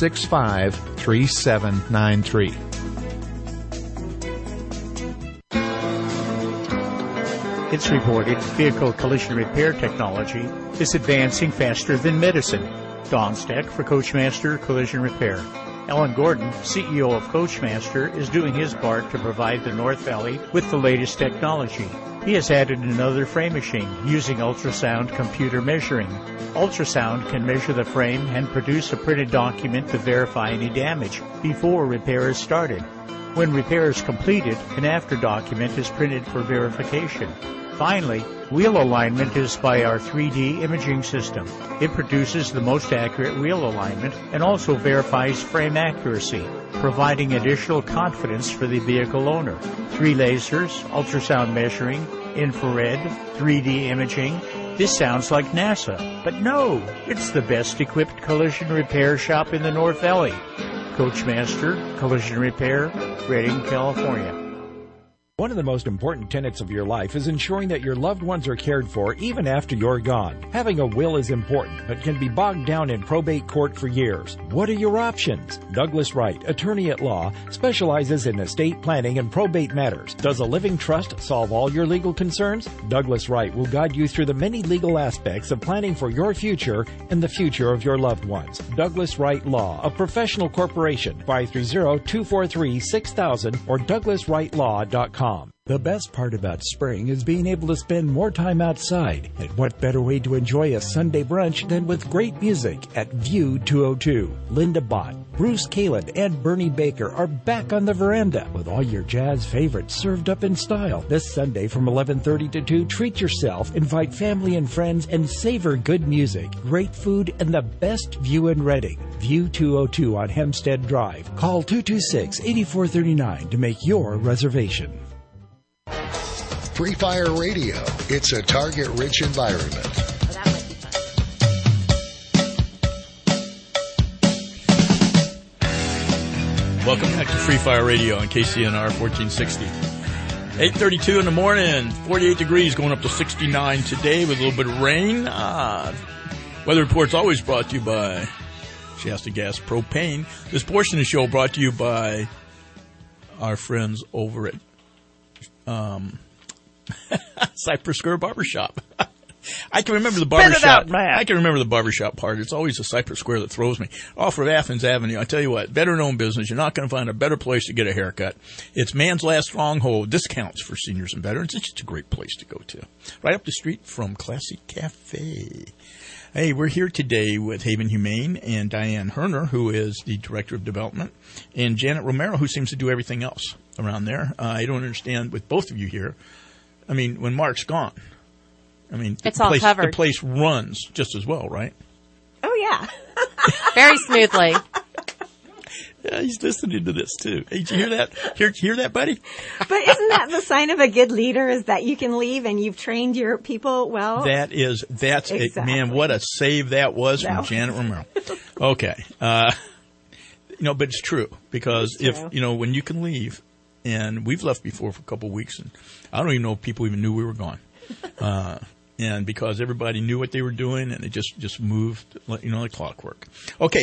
365-3793. It's reported vehicle collision repair technology is advancing faster than medicine. Don Steck for Coachmaster Collision Repair. Alan Gordon, CEO of Coachmaster, is doing his part to provide the North Valley with the latest technology. He has added another frame machine using ultrasound computer measuring. Ultrasound can measure the frame and produce a printed document to verify any damage before repair is started. When repair is completed, an after document is printed for verification. Finally, wheel alignment is by our 3D imaging system. It produces the most accurate wheel alignment and also verifies frame accuracy, providing additional confidence for the vehicle owner. 3 lasers, ultrasound measuring, infrared, 3D imaging. This sounds like NASA, but no, it's the best equipped collision repair shop in the North Valley. Coachmaster Collision Repair, Redding, California. One of the most important tenets of your life is ensuring that your loved ones are cared for even after you're gone. Having a will is important, but can be bogged down in probate court for years. What are your options? Douglas Wright, attorney at law, specializes in estate planning and probate matters. Does a living trust solve all your legal concerns? Douglas Wright will guide you through the many legal aspects of planning for your future and the future of your loved ones. Douglas Wright Law, a professional corporation, 530-243-6000 or douglaswrightlaw.com. The best part about spring is being able to spend more time outside. And what better way to enjoy a Sunday brunch than with great music at View 202. Linda Bott, Bruce Kalin, and Bernie Baker are back on the veranda with all your jazz favorites served up in style. This Sunday from 11:30 to 2, treat yourself, invite family and friends, and savor good music, great food, and the best view in Redding. View 202 on Hempstead Drive. Call 226-8439 to make your reservation. Free Fire Radio. It's a target-rich environment. Welcome back to Free Fire Radio on KCNR 1460. 8:32 in the morning, 48 degrees, going up to 69 today with a little bit of rain. Weather report's always brought to you by Shasta Gas Propane. This portion of the show brought to you by our friends over at Cypress Square Barbershop. I can remember the barbershop. I can remember the barbershop part. It's always the Cypress Square that throws me. Off of Athens Avenue, I tell you what, better-known business. You're not going to find a better place to get a haircut. It's man's last stronghold. Discounts for seniors and veterans. It's just a great place to go to. Right up the street from Classic Cafe. Hey, we're here today with Haven Humane and Diane Herner, who is the Director of Development, and Janet Romero, who seems to do everything else around there. I don't understand with both of you here. I mean, when Mark's gone, it's all covered. The place runs just as well, right? Oh, yeah. Very smoothly. Yeah, he's listening to this, too. Hey, did you hear that? Hear that, buddy? But isn't that the sign of a good leader, is that you can leave and you've trained your people well? That's exactly. Man, what a save that was from Janet Romero. Okay. But it's true, because when you can leave, and we've left before for a couple of weeks, and I don't even know if people even knew we were gone. And because everybody knew what they were doing, and it just moved, like clockwork. Okay,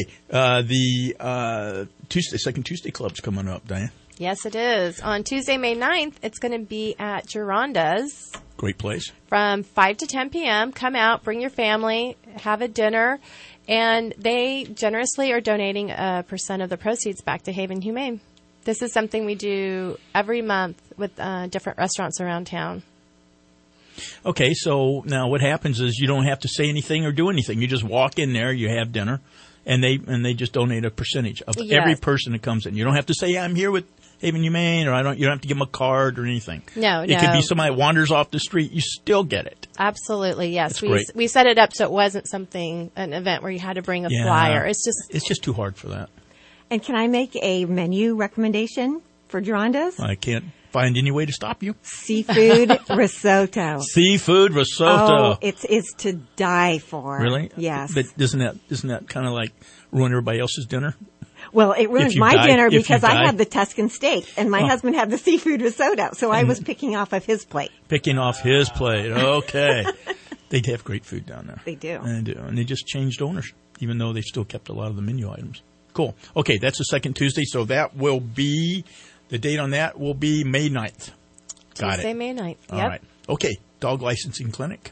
the Second Tuesday Club's coming up, Diane. Yes, it is. On Tuesday, May 9th, it's going to be at Geronda's. Great place. From 5 to 10 p.m. Come out, bring your family, have a dinner, and they generously are donating a % of the proceeds back to Haven Humane. This is something we do every month with different restaurants around town. Okay, so now what happens is you don't have to say anything or do anything. You just walk in there, you have dinner, and they just donate a percentage of every person that comes in. You don't have to say, I'm here with Haven Humane, or you don't have to give them a card or anything. No. It could be somebody wanders off the street. You still get it. Absolutely, yes. That's we set it up so it wasn't an event where you had to bring a flyer. It's just too hard for that. And can I make a menu recommendation for Geronda's? I can't find any way to stop you. Seafood risotto. Seafood risotto. Oh, it's to die for. Really? Yes. But isn't that kind of like ruin everybody else's dinner? Well, it ruins my dinner because I had the Tuscan steak and my husband had the seafood risotto, so I was picking off of his plate. Picking off his plate. Okay. They have great food down there. They do. They do. And they just changed owners, even though they still kept a lot of the menu items. Cool. Okay, that's the second Tuesday, so that will be, the date on that will be May 9th. Got Tuesday, it. May 9th. Yep. All right. Okay, dog licensing clinic.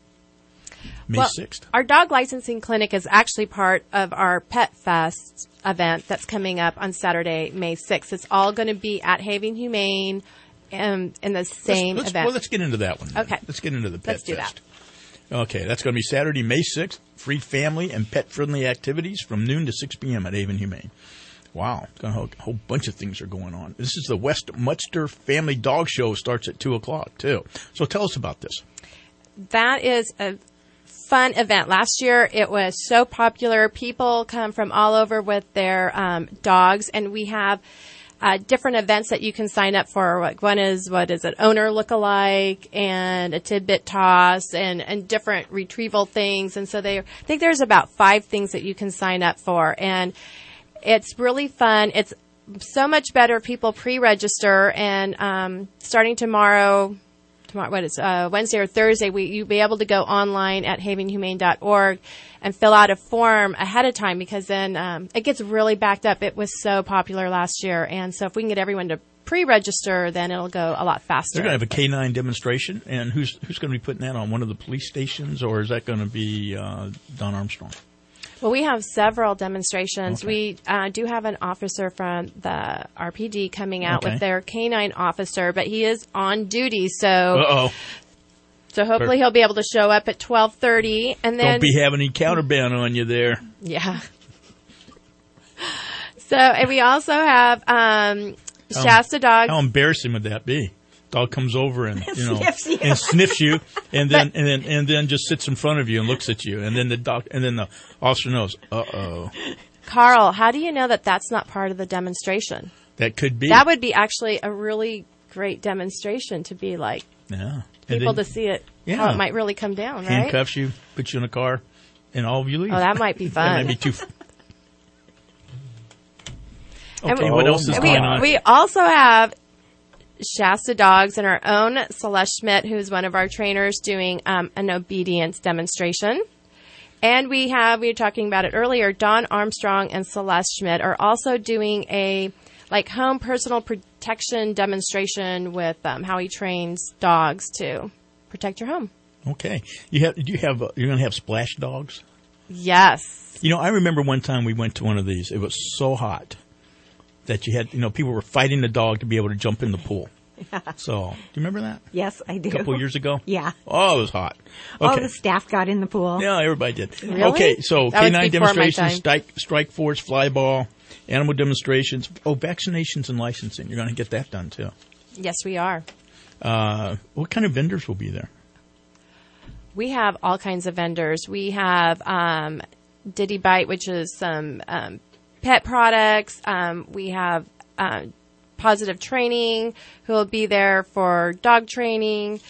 May 6th. Our dog licensing clinic is actually part of our Pet Fest event that's coming up on Saturday, May 6th. It's all going to be at Haven Humane in the same event. Well, let's get into that one then. Okay. Let's get into the Pet Fest. Let's do that. Okay, that's going to be Saturday, May 6th. Free family and pet-friendly activities from noon to 6 p.m. at Haven Humane. Wow, a whole bunch of things are going on. This is the West Muster Family Dog Show. Starts at 2 o'clock, too. So tell us about this. That is a fun event. Last year, it was so popular. People come from all over with their dogs, and we have different events that you can sign up for. One is, owner lookalike and a tidbit toss and different retrieval things. And so I think there's about 5 things that you can sign up for. And it's really fun. It's so much better. People pre-register, and starting tomorrow, Wednesday or Thursday, you'll be able to go online at havenhumane.org and fill out a form ahead of time, because then it gets really backed up. It was so popular last year, and so if we can get everyone to pre-register, then it'll go a lot faster. They're going to have a canine demonstration, and who's going to be putting that on? One of the police stations, or is that going to be Don Armstrong? Well, we have several demonstrations. Okay. We do have an officer from the RPD coming out with their canine officer, but he is on duty, so so hopefully he'll be able to show up at 12:30, and then don't be having any counterband on you there. Yeah. So, and we also have Shasta dogs. How embarrassing would that be? Dog comes over and sniffs sniffs you, and then just sits in front of you and looks at you, and then the officer knows. Carl, how do you know that that's not part of the demonstration? That could be. That would be actually a really great demonstration to be like. Yeah. People to see it, how it might really come down, right? Handcuffs you, put you in a car, and all of you leave. Oh, that might be fun. That might be too. Okay, what else is going on? We also have Shasta Dogs and our own Celeste Schmidt, who's one of our trainers, doing an obedience demonstration. And we were talking about it earlier, Dawn Armstrong and Celeste Schmidt are also doing a home personal protection demonstration with how he trains dogs to protect your home. Okay. You're going to have splash dogs? Yes. I remember one time we went to one of these. It was so hot that you had, people were fighting the dog to be able to jump in the pool. Yeah. So, do you remember that? Yes, I do. A couple of years ago? Yeah. Oh, it was hot. Okay. All the staff got in the pool. Yeah, everybody did. Really? Okay, so That was canine before my demonstrations, time. strike force, fly ball, animal demonstrations. Oh, vaccinations and licensing. You're going to get that done, too. Yes, we are. What kind of vendors will be there? We have all kinds of vendors. We have Diddy Bite, which is some pet products. We have Positive Training, who will be there for dog training.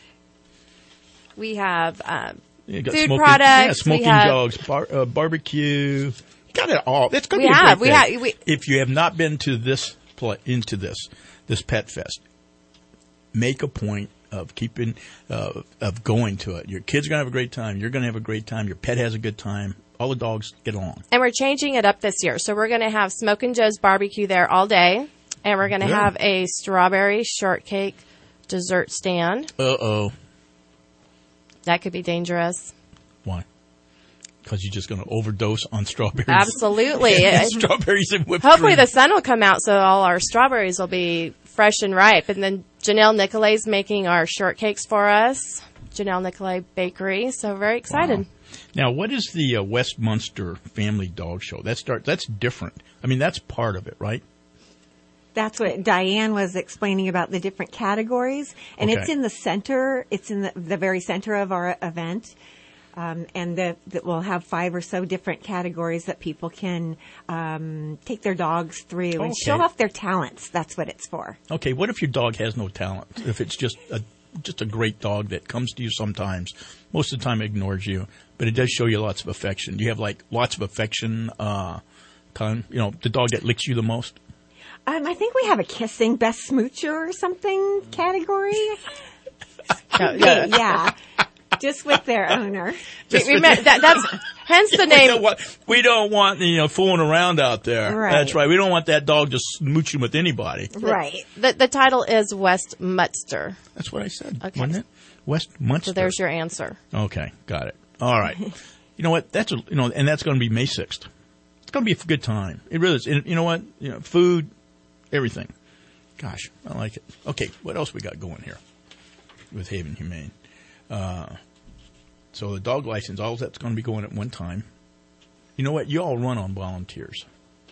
We have food products. Yeah, smoking we have, dogs, barbecue. Got it all. It's going to We be a have. great We day. have. If you have not been to this Pet Fest, make a point of of going to it. Your kids are going to have a great time. You're going to have a great time. Your pet has a good time. All the dogs get along. And we're changing it up this year. So we're going to have Smokin' Joe's barbecue there all day. And we're going to have a strawberry shortcake dessert stand. Uh-oh. That could be dangerous. Why? Because you're just going to overdose on strawberries. Absolutely. Strawberries and whipped Hopefully cream. the sun will come out so all our strawberries will be fresh and ripe. And then Janelle Nicolay's making our shortcakes for us. Janelle Nicolay Bakery. So very excited. Wow. Now, what is the West Munster Family Dog Show? That's different. I mean, that's part of it, right? That's what Diane was explaining about the different categories. And Okay. it's in the center. It's in the very center of our event. And that we'll have 5 or so different categories that people can take their dogs through and show off their talents. That's what it's for. Okay, what if your dog has no talent? If it's just a great dog that comes to you sometimes, most of the time ignores you, but it does show you lots of affection. Do you have lots of affection? The dog that licks you the most? I think we have a kissing best smoocher or something category. Yeah. Just with their owner. Remember, that's hence the name. We don't want fooling around out there. Right. That's right. We don't want that dog just smooching with anybody. Right. The title is West Munster. That's what I said, Okay. wasn't it? West Munster. So there's your answer. Okay, got it. All right. You know what? And that's going to be May 6th. It's going to be a good time. It really is. And you know what? Food, everything. Gosh, I like it. Okay, what else we got going here with Haven Humane? So the dog license, all that's going to be going at one time. You know what? You all run on volunteers.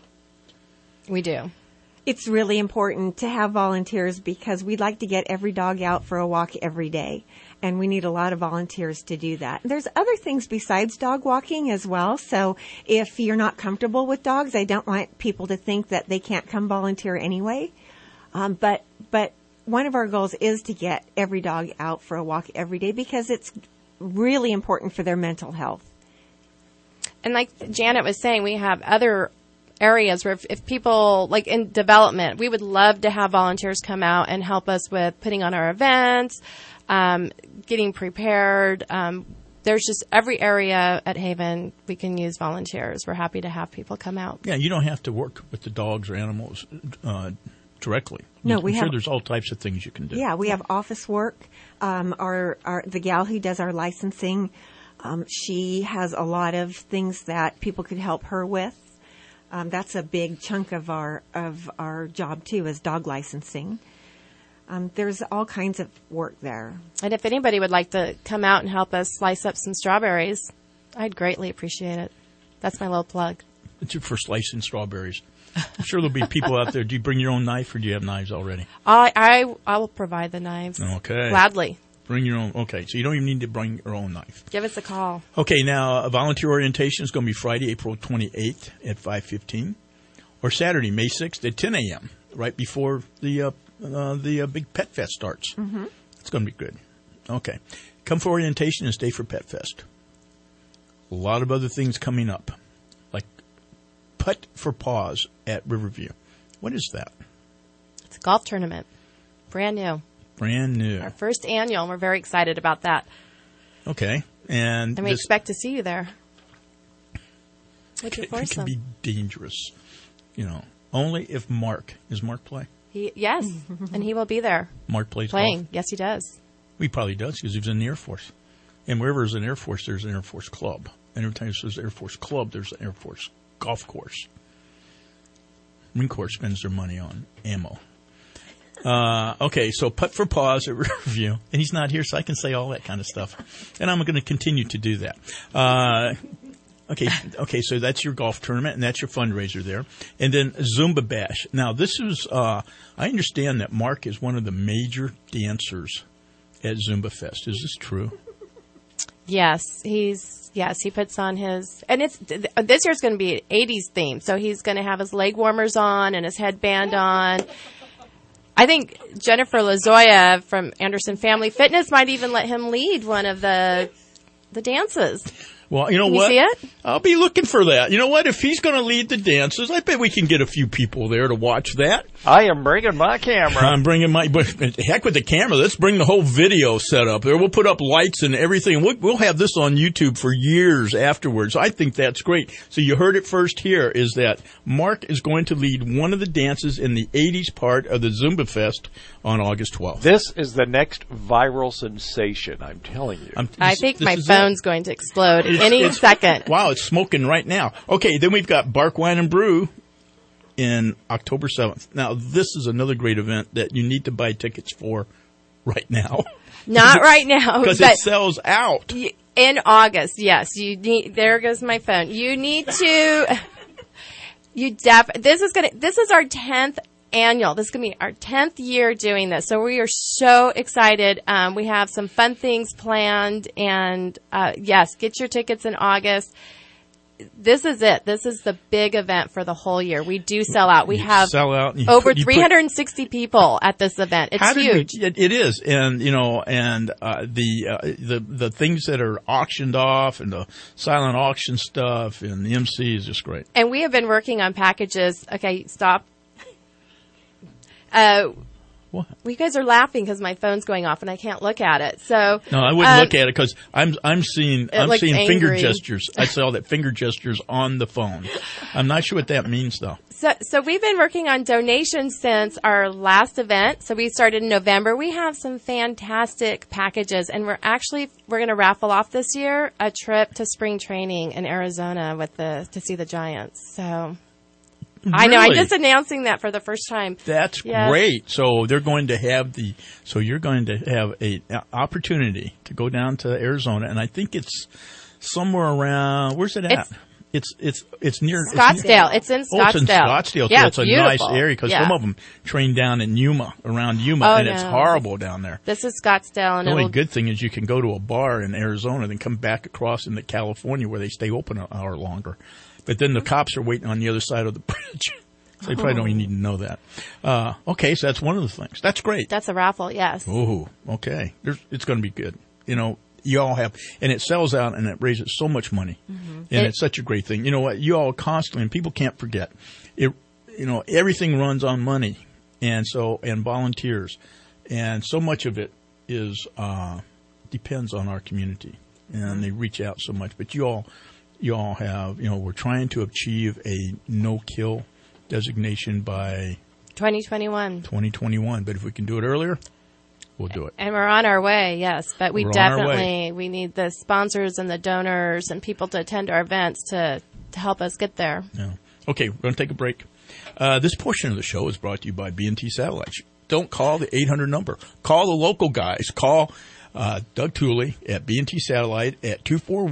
We do. It's really important to have volunteers because we'd like to get every dog out for a walk every day. And we need a lot of volunteers to do that. There's other things besides dog walking as well. So if you're not comfortable with dogs, I don't want people to think that they can't come volunteer anyway. But one of our goals is to get every dog out for a walk every day because it's really important for their mental health. And like Janet was saying, we have other areas where if people, like in development, we would love to have volunteers come out and help us with putting on our events, getting prepared. There's just every area at Haven we can use volunteers. We're happy to have people come out. Yeah, you don't have to work with the dogs or animals directly. No, I'm sure there's all types of things you can do. Yeah, we have office work. The gal who does our licensing, she has a lot of things that people could help her with. That's a big chunk of our job too, is dog licensing. There's all kinds of work there. And if anybody would like to come out and help us slice up some strawberries, I'd greatly appreciate it. That's my little plug. It's for slicing strawberries. I'm sure there'll be people out there. Do you bring your own knife, or do you have knives already? I will provide the knives. Okay. Gladly. Bring your own. Okay, so you don't even need to bring your own knife. Give us a call. Okay, now volunteer orientation is going to be Friday, April 28th at 5:15, or Saturday, May 6th at 10 a.m. right before the big Pet Fest starts. Mm-hmm. It's going to be good. Okay, come for orientation and stay for Pet Fest. A lot of other things coming up, like Putt for Paws at Riverview. What is that? It's a golf tournament. Brand new. Brand new. Our first annual, and we're very excited about that. Okay. And we expect to see you there. What's your it can foursome? be dangerous, only if Mark. Is Mark play? Yes, and he will be there. Mark plays playing. golf? Yes, he does. He probably does because he was in the Air Force. And wherever there's an Air Force, there's an Air Force club. And every time there's an Air Force club, there's an Air Force golf course. Marine Corps spends their money on ammo. Okay, so Putt for Pause at Riverview. And he's not here, so I can say all that kind of stuff. And I'm going to continue to do that. Okay, so that's your golf tournament, and that's your fundraiser there. And then Zumba Bash. Now, this is, I understand that Mark is one of the major dancers at Zumba Fest. Is this true? Yes, he puts on his, and this year's going to be an 80s theme, so he's going to have his leg warmers on and his headband on. I think Jennifer Lazoya from Anderson Family Fitness might even let him lead one of the dances. Well, you know Can what? You see it? I'll be looking for that. You know what? If he's going to lead the dances, I bet we can get a few people there to watch that. I am bringing my camera. I'm bringing but heck with the camera. Let's bring the whole video set up there. We'll put up lights and everything. We'll have this on YouTube for years afterwards. I think that's great. So you heard it first here is that Mark is going to lead one of the dances in the 80s part of the Zumba Fest on August 12th. This is the next viral sensation, I'm telling you. I think my phone's going to explode any second. Wow, it's smoking right now. Okay, then we've got Bark Wine and Brew in October 7th. Now, this is another great event that you need to buy tickets for right now. Not right now. Because it sells out. In August, yes. There goes my phone. You need to, this is our 10th annual. This is going to be our 10th year doing this. So we are so excited. We have some fun things planned. And, yes, get your tickets in August. This is it. This is the big event for the whole year. We do sell out. We have over 360 people at this event. It's huge. It is. And, the things that are auctioned off and the silent auction stuff and the MC is just great. And we have been working on packages. Okay, stop. What? Well, you guys are laughing because my phone's going off and I can't look at it. So no, I wouldn't look at it because I'm seeing finger angry. gestures. I saw that finger gestures on the phone. I'm not sure what that means though. So we've been working on donations since our last event. So we started in November. We have some fantastic packages, and we're going to raffle off this year a trip to spring training in Arizona to see the Giants. So. Really? I know. I'm just announcing that for the first time. That's great. So you're going to have an opportunity to go down to Arizona, and I think it's somewhere around. Where's it at? It's near Scottsdale. It's in Scottsdale. Oh, it's in Scottsdale. Yeah, so it's a beautiful. nice area because some of them train down in around Yuma, and it's horrible down there. This is Scottsdale, and the only good thing is you can go to a bar in Arizona, then come back across into California where they stay open an hour longer. But then the cops are waiting on the other side of the bridge. So they probably don't even need to know that. Okay, so that's one of the things. That's great. That's a raffle, yes. Oh, okay. It's going to be good. You all have, and it sells out and it raises so much money. Mm-hmm. And it's such a great thing. You know what? You all constantly, and people can't forget, everything runs on money and volunteers. And so much of it is, depends on our community. And they reach out so much. But you all have, we're trying to achieve a no-kill designation by 2021. But if we can do it earlier, we'll do it. And we're on our way, yes. But we need the sponsors and the donors and people to attend our events to help us get there. Yeah. Okay, we're going to take a break. This portion of the show is brought to you by B&T Satellites. Don't call the 800 number. Call the local guys. Call Doug Tooley at B&T Satellite at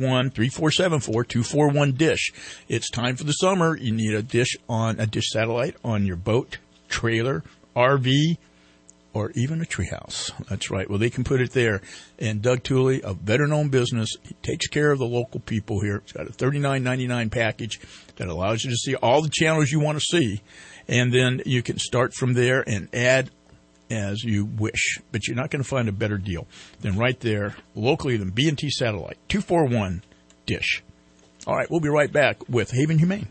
241-3474-241-DISH. It's time for the summer. You need a dish satellite on your boat, trailer, RV, or even a treehouse. That's right. Well, they can put it there. And Doug Tooley, a veteran-owned business, he takes care of the local people here. It's got a $39.99 package that allows you to see all the channels you want to see. And then you can start from there and add as you wish, but you're not going to find a better deal than right there locally than B&T Satellite, 241-DISH. All right, we'll be right back with Haven Humane.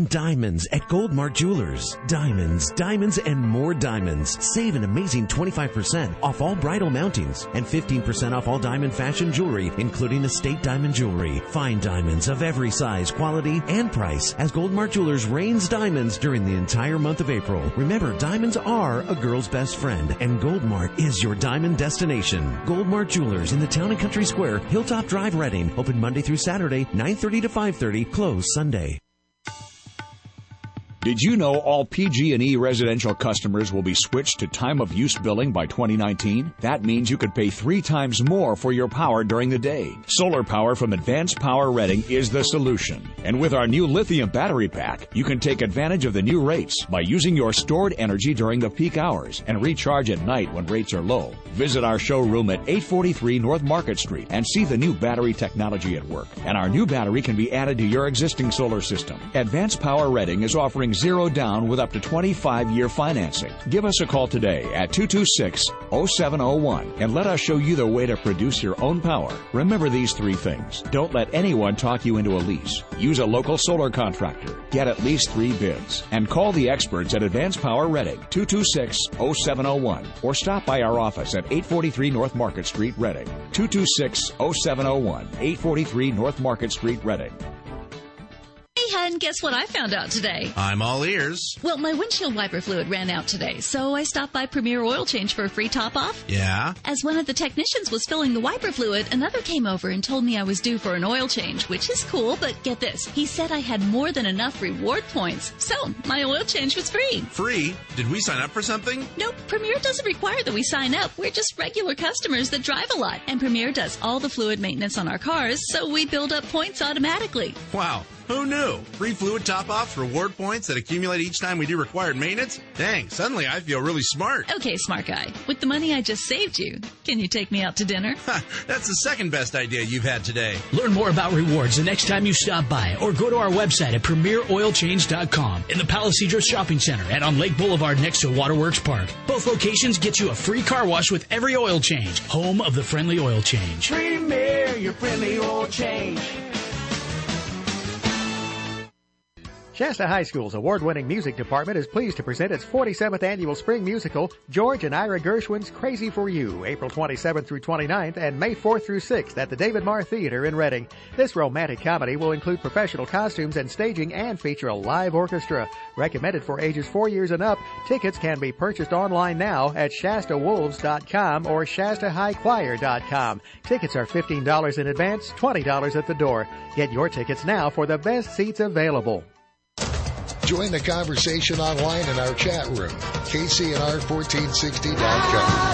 Find diamonds at Goldmark Jewelers. Diamonds, diamonds, and more diamonds. Save an amazing 25% off all bridal mountings and 15% off all diamond fashion jewelry, including estate diamond jewelry. Find diamonds of every size, quality, and price as Goldmark Jewelers rains diamonds during the entire month of April. Remember, diamonds are a girl's best friend, and Goldmark is your diamond destination. Goldmark Jewelers in the Town and Country Square, Hilltop Drive, Reading. Open Monday through Saturday, 9:30 to 5:30. Closed Sunday. Did you know all PG&E residential customers will be switched to time-of-use billing by 2019? That means you could pay 3 times more for your power during the day. Solar power from Advanced Power Reading is the solution. And with our new lithium battery pack, you can take advantage of the new rates by using your stored energy during the peak hours and recharge at night when rates are low. Visit our showroom at 843 North Market Street and see the new battery technology at work. And our new battery can be added to your existing solar system. Advanced Power Reading is offering zero down with up to 25-year financing. Give us a call today at 226-0701 and let us show you the way to produce your own power. Remember these 3 things. Don't let anyone talk you into a lease. Use a local solar contractor. Get at least 3 bids. And call the experts at Advanced Power Reading, 226-0701, or stop by our office at 843 North Market Street, Reading. 226-0701, 843 North Market Street, Reading. Hey, hun, guess what I found out today? I'm all ears. Well, my windshield wiper fluid ran out today, so I stopped by Premier Oil Change for a free top-off. Yeah? As one of the technicians was filling the wiper fluid, another came over and told me I was due for an oil change, which is cool, but get this. He said I had more than enough reward points, so my oil change was free. Free? Did we sign up for something? Nope, Premier doesn't require that we sign up. We're just regular customers that drive a lot, and Premier does all the fluid maintenance on our cars, so we build up points automatically. Wow. Who knew? Free fluid top-offs, reward points that accumulate each time we do required maintenance? Dang, suddenly I feel really smart. Okay, smart guy. With the money I just saved you, can you take me out to dinner? That's the second best idea you've had today. Learn more about rewards the next time you stop by or go to our website at premieroilchange.com in the Palisadro Shopping Center and on Lake Boulevard next to Waterworks Park. Both locations get you a free car wash with every oil change. Home of the friendly oil change. Premier, your friendly oil change. Shasta High School's award-winning music department is pleased to present its 47th annual spring musical, George and Ira Gershwin's Crazy for You, April 27th through 29th and May 4th through 6th at the David Marr Theater in Reading. This romantic comedy will include professional costumes and staging and feature a live orchestra. Recommended for ages 4 years and up, tickets can be purchased online now at ShastaWolves.com or ShastaHighChoir.com. Tickets are $15 in advance, $20 at the door. Get your tickets now for the best seats available. Join the conversation online in our chat room, KCNR1460.com.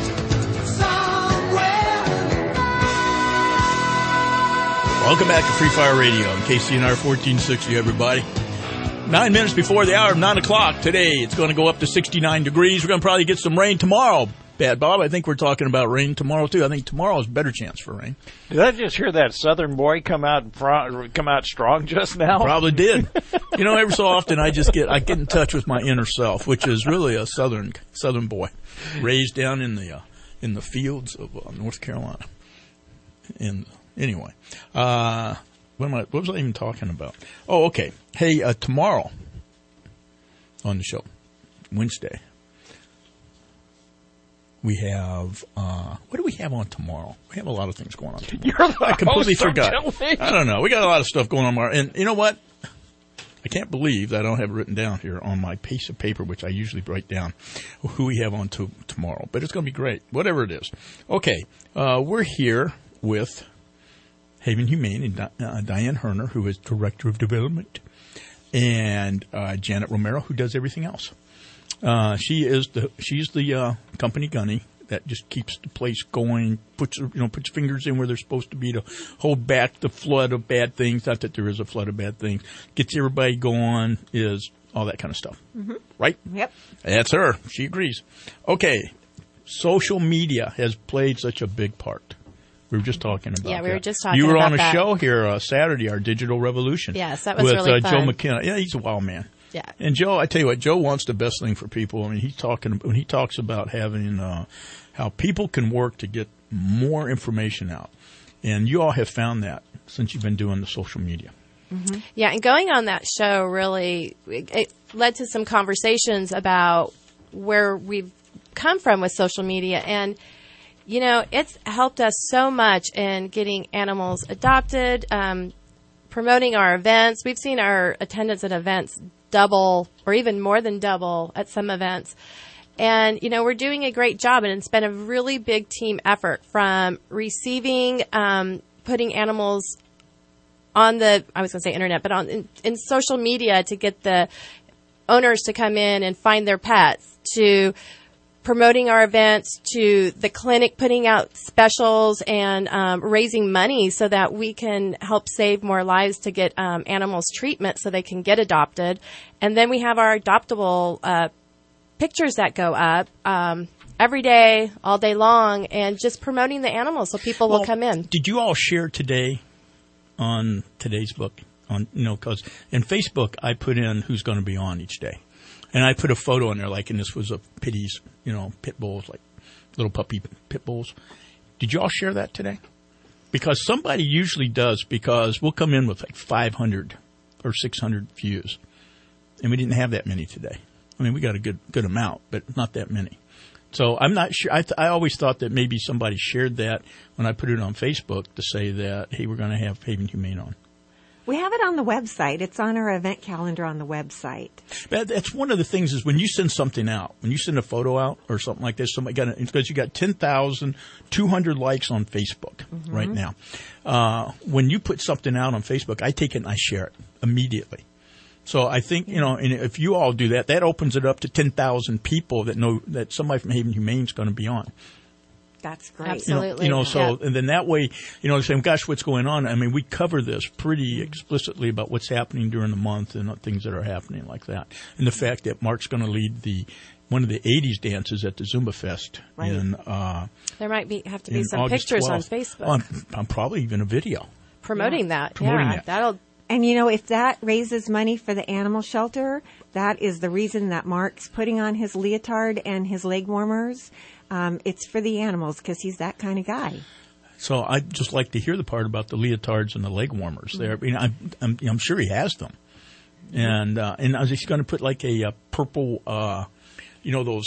Welcome back to Free Fire Radio on KCNR 1460, everybody. 9 minutes before the hour of 9 o'clock today. It's going to go up to 69 degrees. We're going to probably get some rain tomorrow. Bad Bob, I think we're talking about rain tomorrow, too. I think tomorrow's a better chance for rain. Did I just hear that Southern boy come out strong just now? Probably did. You know, every so often I get in touch with my inner self, which is really a Southern boy, raised down in the fields of North Carolina. And anyway, what was I even talking about? Oh, okay. Hey, tomorrow on the show, Wednesday. We have, what do we have on tomorrow? We have a lot of things going on tomorrow. I completely forgot. I don't know. We got a lot of stuff going on tomorrow. And you know what? I can't believe that I don't have it written down here on my piece of paper, which I usually write down who we have on tomorrow. But it's going to be great, whatever it is. Okay, we're here with Haven Humane and Diane Herner, who is Director of Development, and Janet Romero, who does everything else. She's the company gunny that just keeps the place going, puts fingers in where they're supposed to be to hold back the flood of bad things. Not that there is a flood of bad things. Gets everybody going, is all that kind of stuff. Mm-hmm. Right? Yep. That's her. She agrees. Okay. Social media has played such a big part. We were just talking about that. Yeah, we were just talking about that. You were on a show here Saturday, our Digital Revolution. Yes, that was really fun. Joe McKenna. Yeah, he's a wild man. Yeah. And Joe, I tell you what, Joe wants the best thing for people. I mean, when he talks about having how people can work to get more information out. And you all have found that since you've been doing the social media. Yeah, and going on that show really, it led to some conversations about where we've come from with social media. And, you know, it's helped us so much in getting animals adopted, promoting our events. We've seen our attendance at events double or even more than double at some events. And, you know, we're doing a great job, and it's been a really big team effort from receiving, putting animals on the, I was going to say internet, but in social media to get the owners to come in and find their pets, to promoting our events, to the clinic putting out specials and raising money so that we can help save more lives to get animals treatment so they can get adopted. And then we have our adoptable pictures that go up every day, all day long, and just promoting the animals so people will come in. Did you all share today on today's book? Because in Facebook, I put in who's going to be on each day. And I put a photo in there, and this was of Pitty's, pit bulls, like little puppy pit bulls. Did you all share that today? Because somebody usually does, because we'll come in with like 500 or 600 views. And we didn't have that many today. I mean, we got a good amount, but not that many. So I'm not sure. I always thought that maybe somebody shared that when I put it on Facebook to say that, hey, we're going to have Haven Humane on. We have it on the website. It's on our event calendar on the website. But that's one of the things is when you send something out, when you send a photo out or something like this, because you got 10,200 likes on Facebook right now. When you put something out on Facebook, I take it and I share it immediately. So I think, and if you all do that, that opens it up to 10,000 people that know that somebody from Haven Humane is going to be on. That's great. Absolutely. And then that way, saying, gosh, what's going on? I mean, we cover this pretty explicitly about what's happening during the month and things that are happening like that. And the fact that Mark's going to lead one of the 80s dances at the Zumba Fest. Right. There might have to be some August pictures 12th. on Facebook. On probably even a video. Promoting that. Promoting that. That'll. And, if that raises money for the animal shelter, that is the reason that Mark's putting on his leotard and his leg warmers. It's for the animals because he's that kind of guy. So I'd just like to hear the part about the leotards and the leg warmers there. I mean, I'm sure he has them. And I was just going to put like a purple, those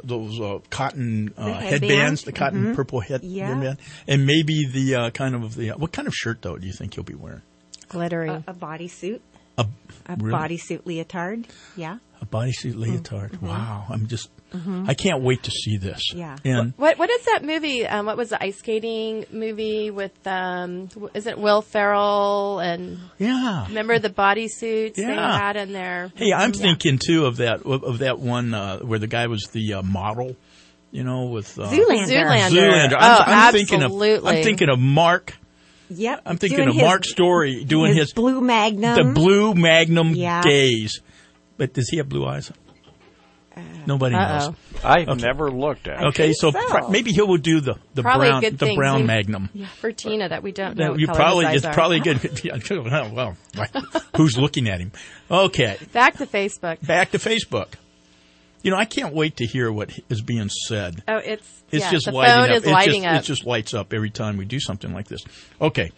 cotton headbands, the cotton purple headband. And maybe the what kind of shirt, though, do you think he'll be wearing? Glittery. A bodysuit. A really? Bodysuit leotard. Yeah. A bodysuit leotard. Wow. I'm just, I can't wait to see this. Yeah. And what is that movie? What was the ice skating movie with, is it Will Ferrell and remember the bodysuits they had in there? Hey, I'm thinking too of that one, where the guy was the model, with, Zoolander. I'm absolutely. thinking of Mark. Yep. I'm thinking of Mark Story doing his blue Magnum. The blue Magnum gaze. But does he have blue eyes? Nobody knows. I've never looked at it. Okay, so maybe he will do the brown Magnum. Yeah, for Tina that we don't know. It's probably good. Well, who's looking at him? Okay. Back to Facebook. I can't wait to hear what is being said. Oh, it's just the lighting phone up. is lighting up. It just lights up every time we do something like this. Okay.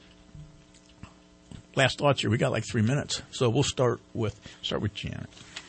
Last thoughts here. We got like 3 minutes, so we'll start with Janet.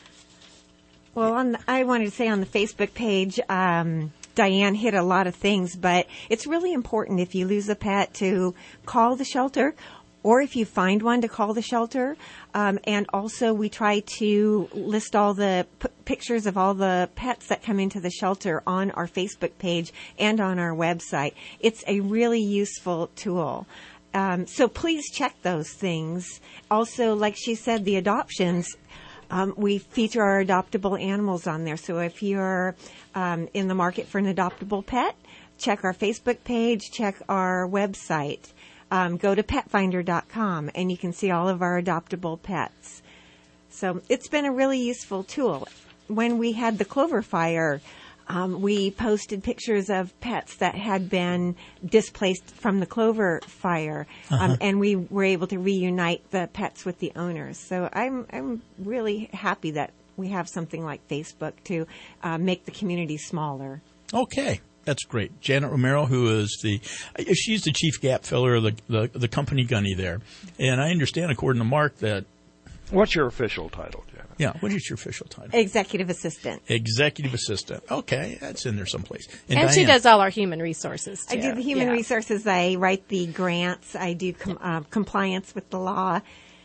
Well, I wanted to say on the Facebook page, Diane hit a lot of things, but it's really important if you lose a pet to call the shelter, or if you find one to call the shelter. And also we try to list all the pictures of all the pets that come into the shelter on our Facebook page and on our website. It's a really useful tool. So please check those things. Also, like she said, the adoptions, we feature our adoptable animals on there. So if you're in the market for an adoptable pet, check our Facebook page, check our website. Go to petfinder.com and you can see all of our adoptable pets. So it's been a really useful tool. When we had the Clover Fire, we posted pictures of pets that had been displaced from the Clover Fire, and we were able to reunite the pets with the owners. So I'm really happy that we have something like Facebook to make the community smaller. Okay. That's great. Janet Romero, who is she's the chief gap filler of the company gunny there. And I understand, according to Mark, that... What's your official title, Janet? Yeah, what is your official title? Executive assistant. Executive assistant. Okay, that's in there someplace. And Diane, she does all our human resources, too. I do the human resources. I write the grants. I do compliance with the law,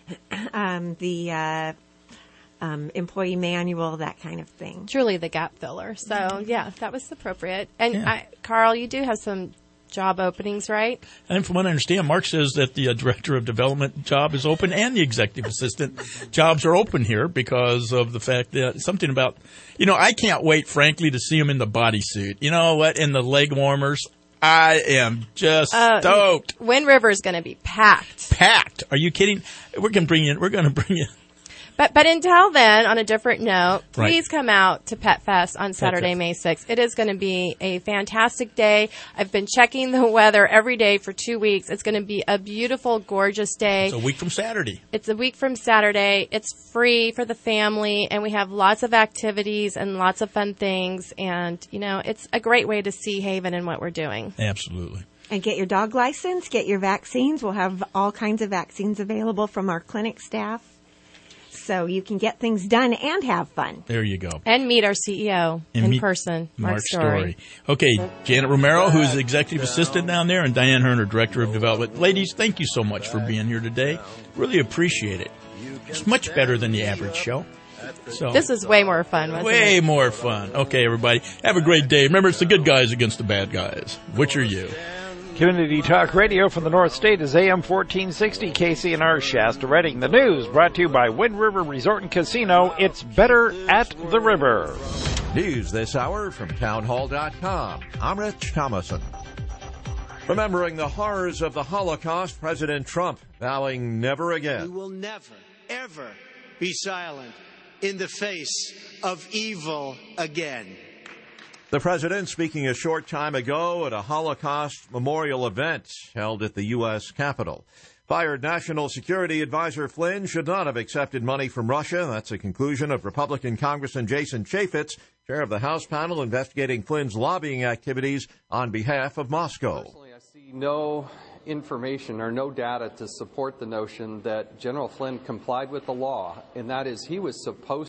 the employee manual, that kind of thing. Truly the gap filler. So, yeah, that was appropriate. And, Carl, you do have some job openings, right? And from what I understand, Mark says that the director of development job is open and the executive assistant jobs are open here because of the fact that something about, I can't wait, frankly, to see him in the bodysuit. You know what? In the leg warmers. I am just stoked. Wind River is going to be packed. Packed. Are you kidding? We're going to bring you. But until then, on a different note, please Right. come out to Pet Fest on Saturday, May 6th. It is going to be a fantastic day. I've been checking the weather every day for 2 weeks. It's going to be a beautiful, gorgeous day. It's a week from Saturday. It's a week from Saturday. It's free for the family, and we have lots of activities and lots of fun things. And, it's a great way to see Haven and what we're doing. Absolutely. And get your dog license, get your vaccines. We'll have all kinds of vaccines available from our clinic staff. So you can get things done and have fun. There you go. And meet our CEO in person, Mark Story. Okay, Janet Romero, who's the executive assistant down there, and Diane Herner, director of development. Ladies, thank you so much for being here today. Really appreciate it. It's much better than the average show. So this is way more fun, wasn't it? Way more fun. Okay, everybody, have a great day. Remember, it's the good guys against the bad guys. Which are you? Community Talk Radio from the North State is AM 1460 KCNR Shasta Redding. The news brought to you by Wind River Resort and Casino. It's better at the river. News this hour from townhall.com. I'm Rich Thomason. Remembering the horrors of the Holocaust, President Trump vowing never again. We will never, ever be silent in the face of evil again. The president speaking a short time ago at a Holocaust memorial event held at the U.S. Capitol. Fired National Security Advisor Flynn should not have accepted money from Russia. That's a conclusion of Republican Congressman Jason Chaffetz, chair of the House panel investigating Flynn's lobbying activities on behalf of Moscow. Personally, I see no information or no data to support the notion that General Flynn complied with the law, and that is he was supposed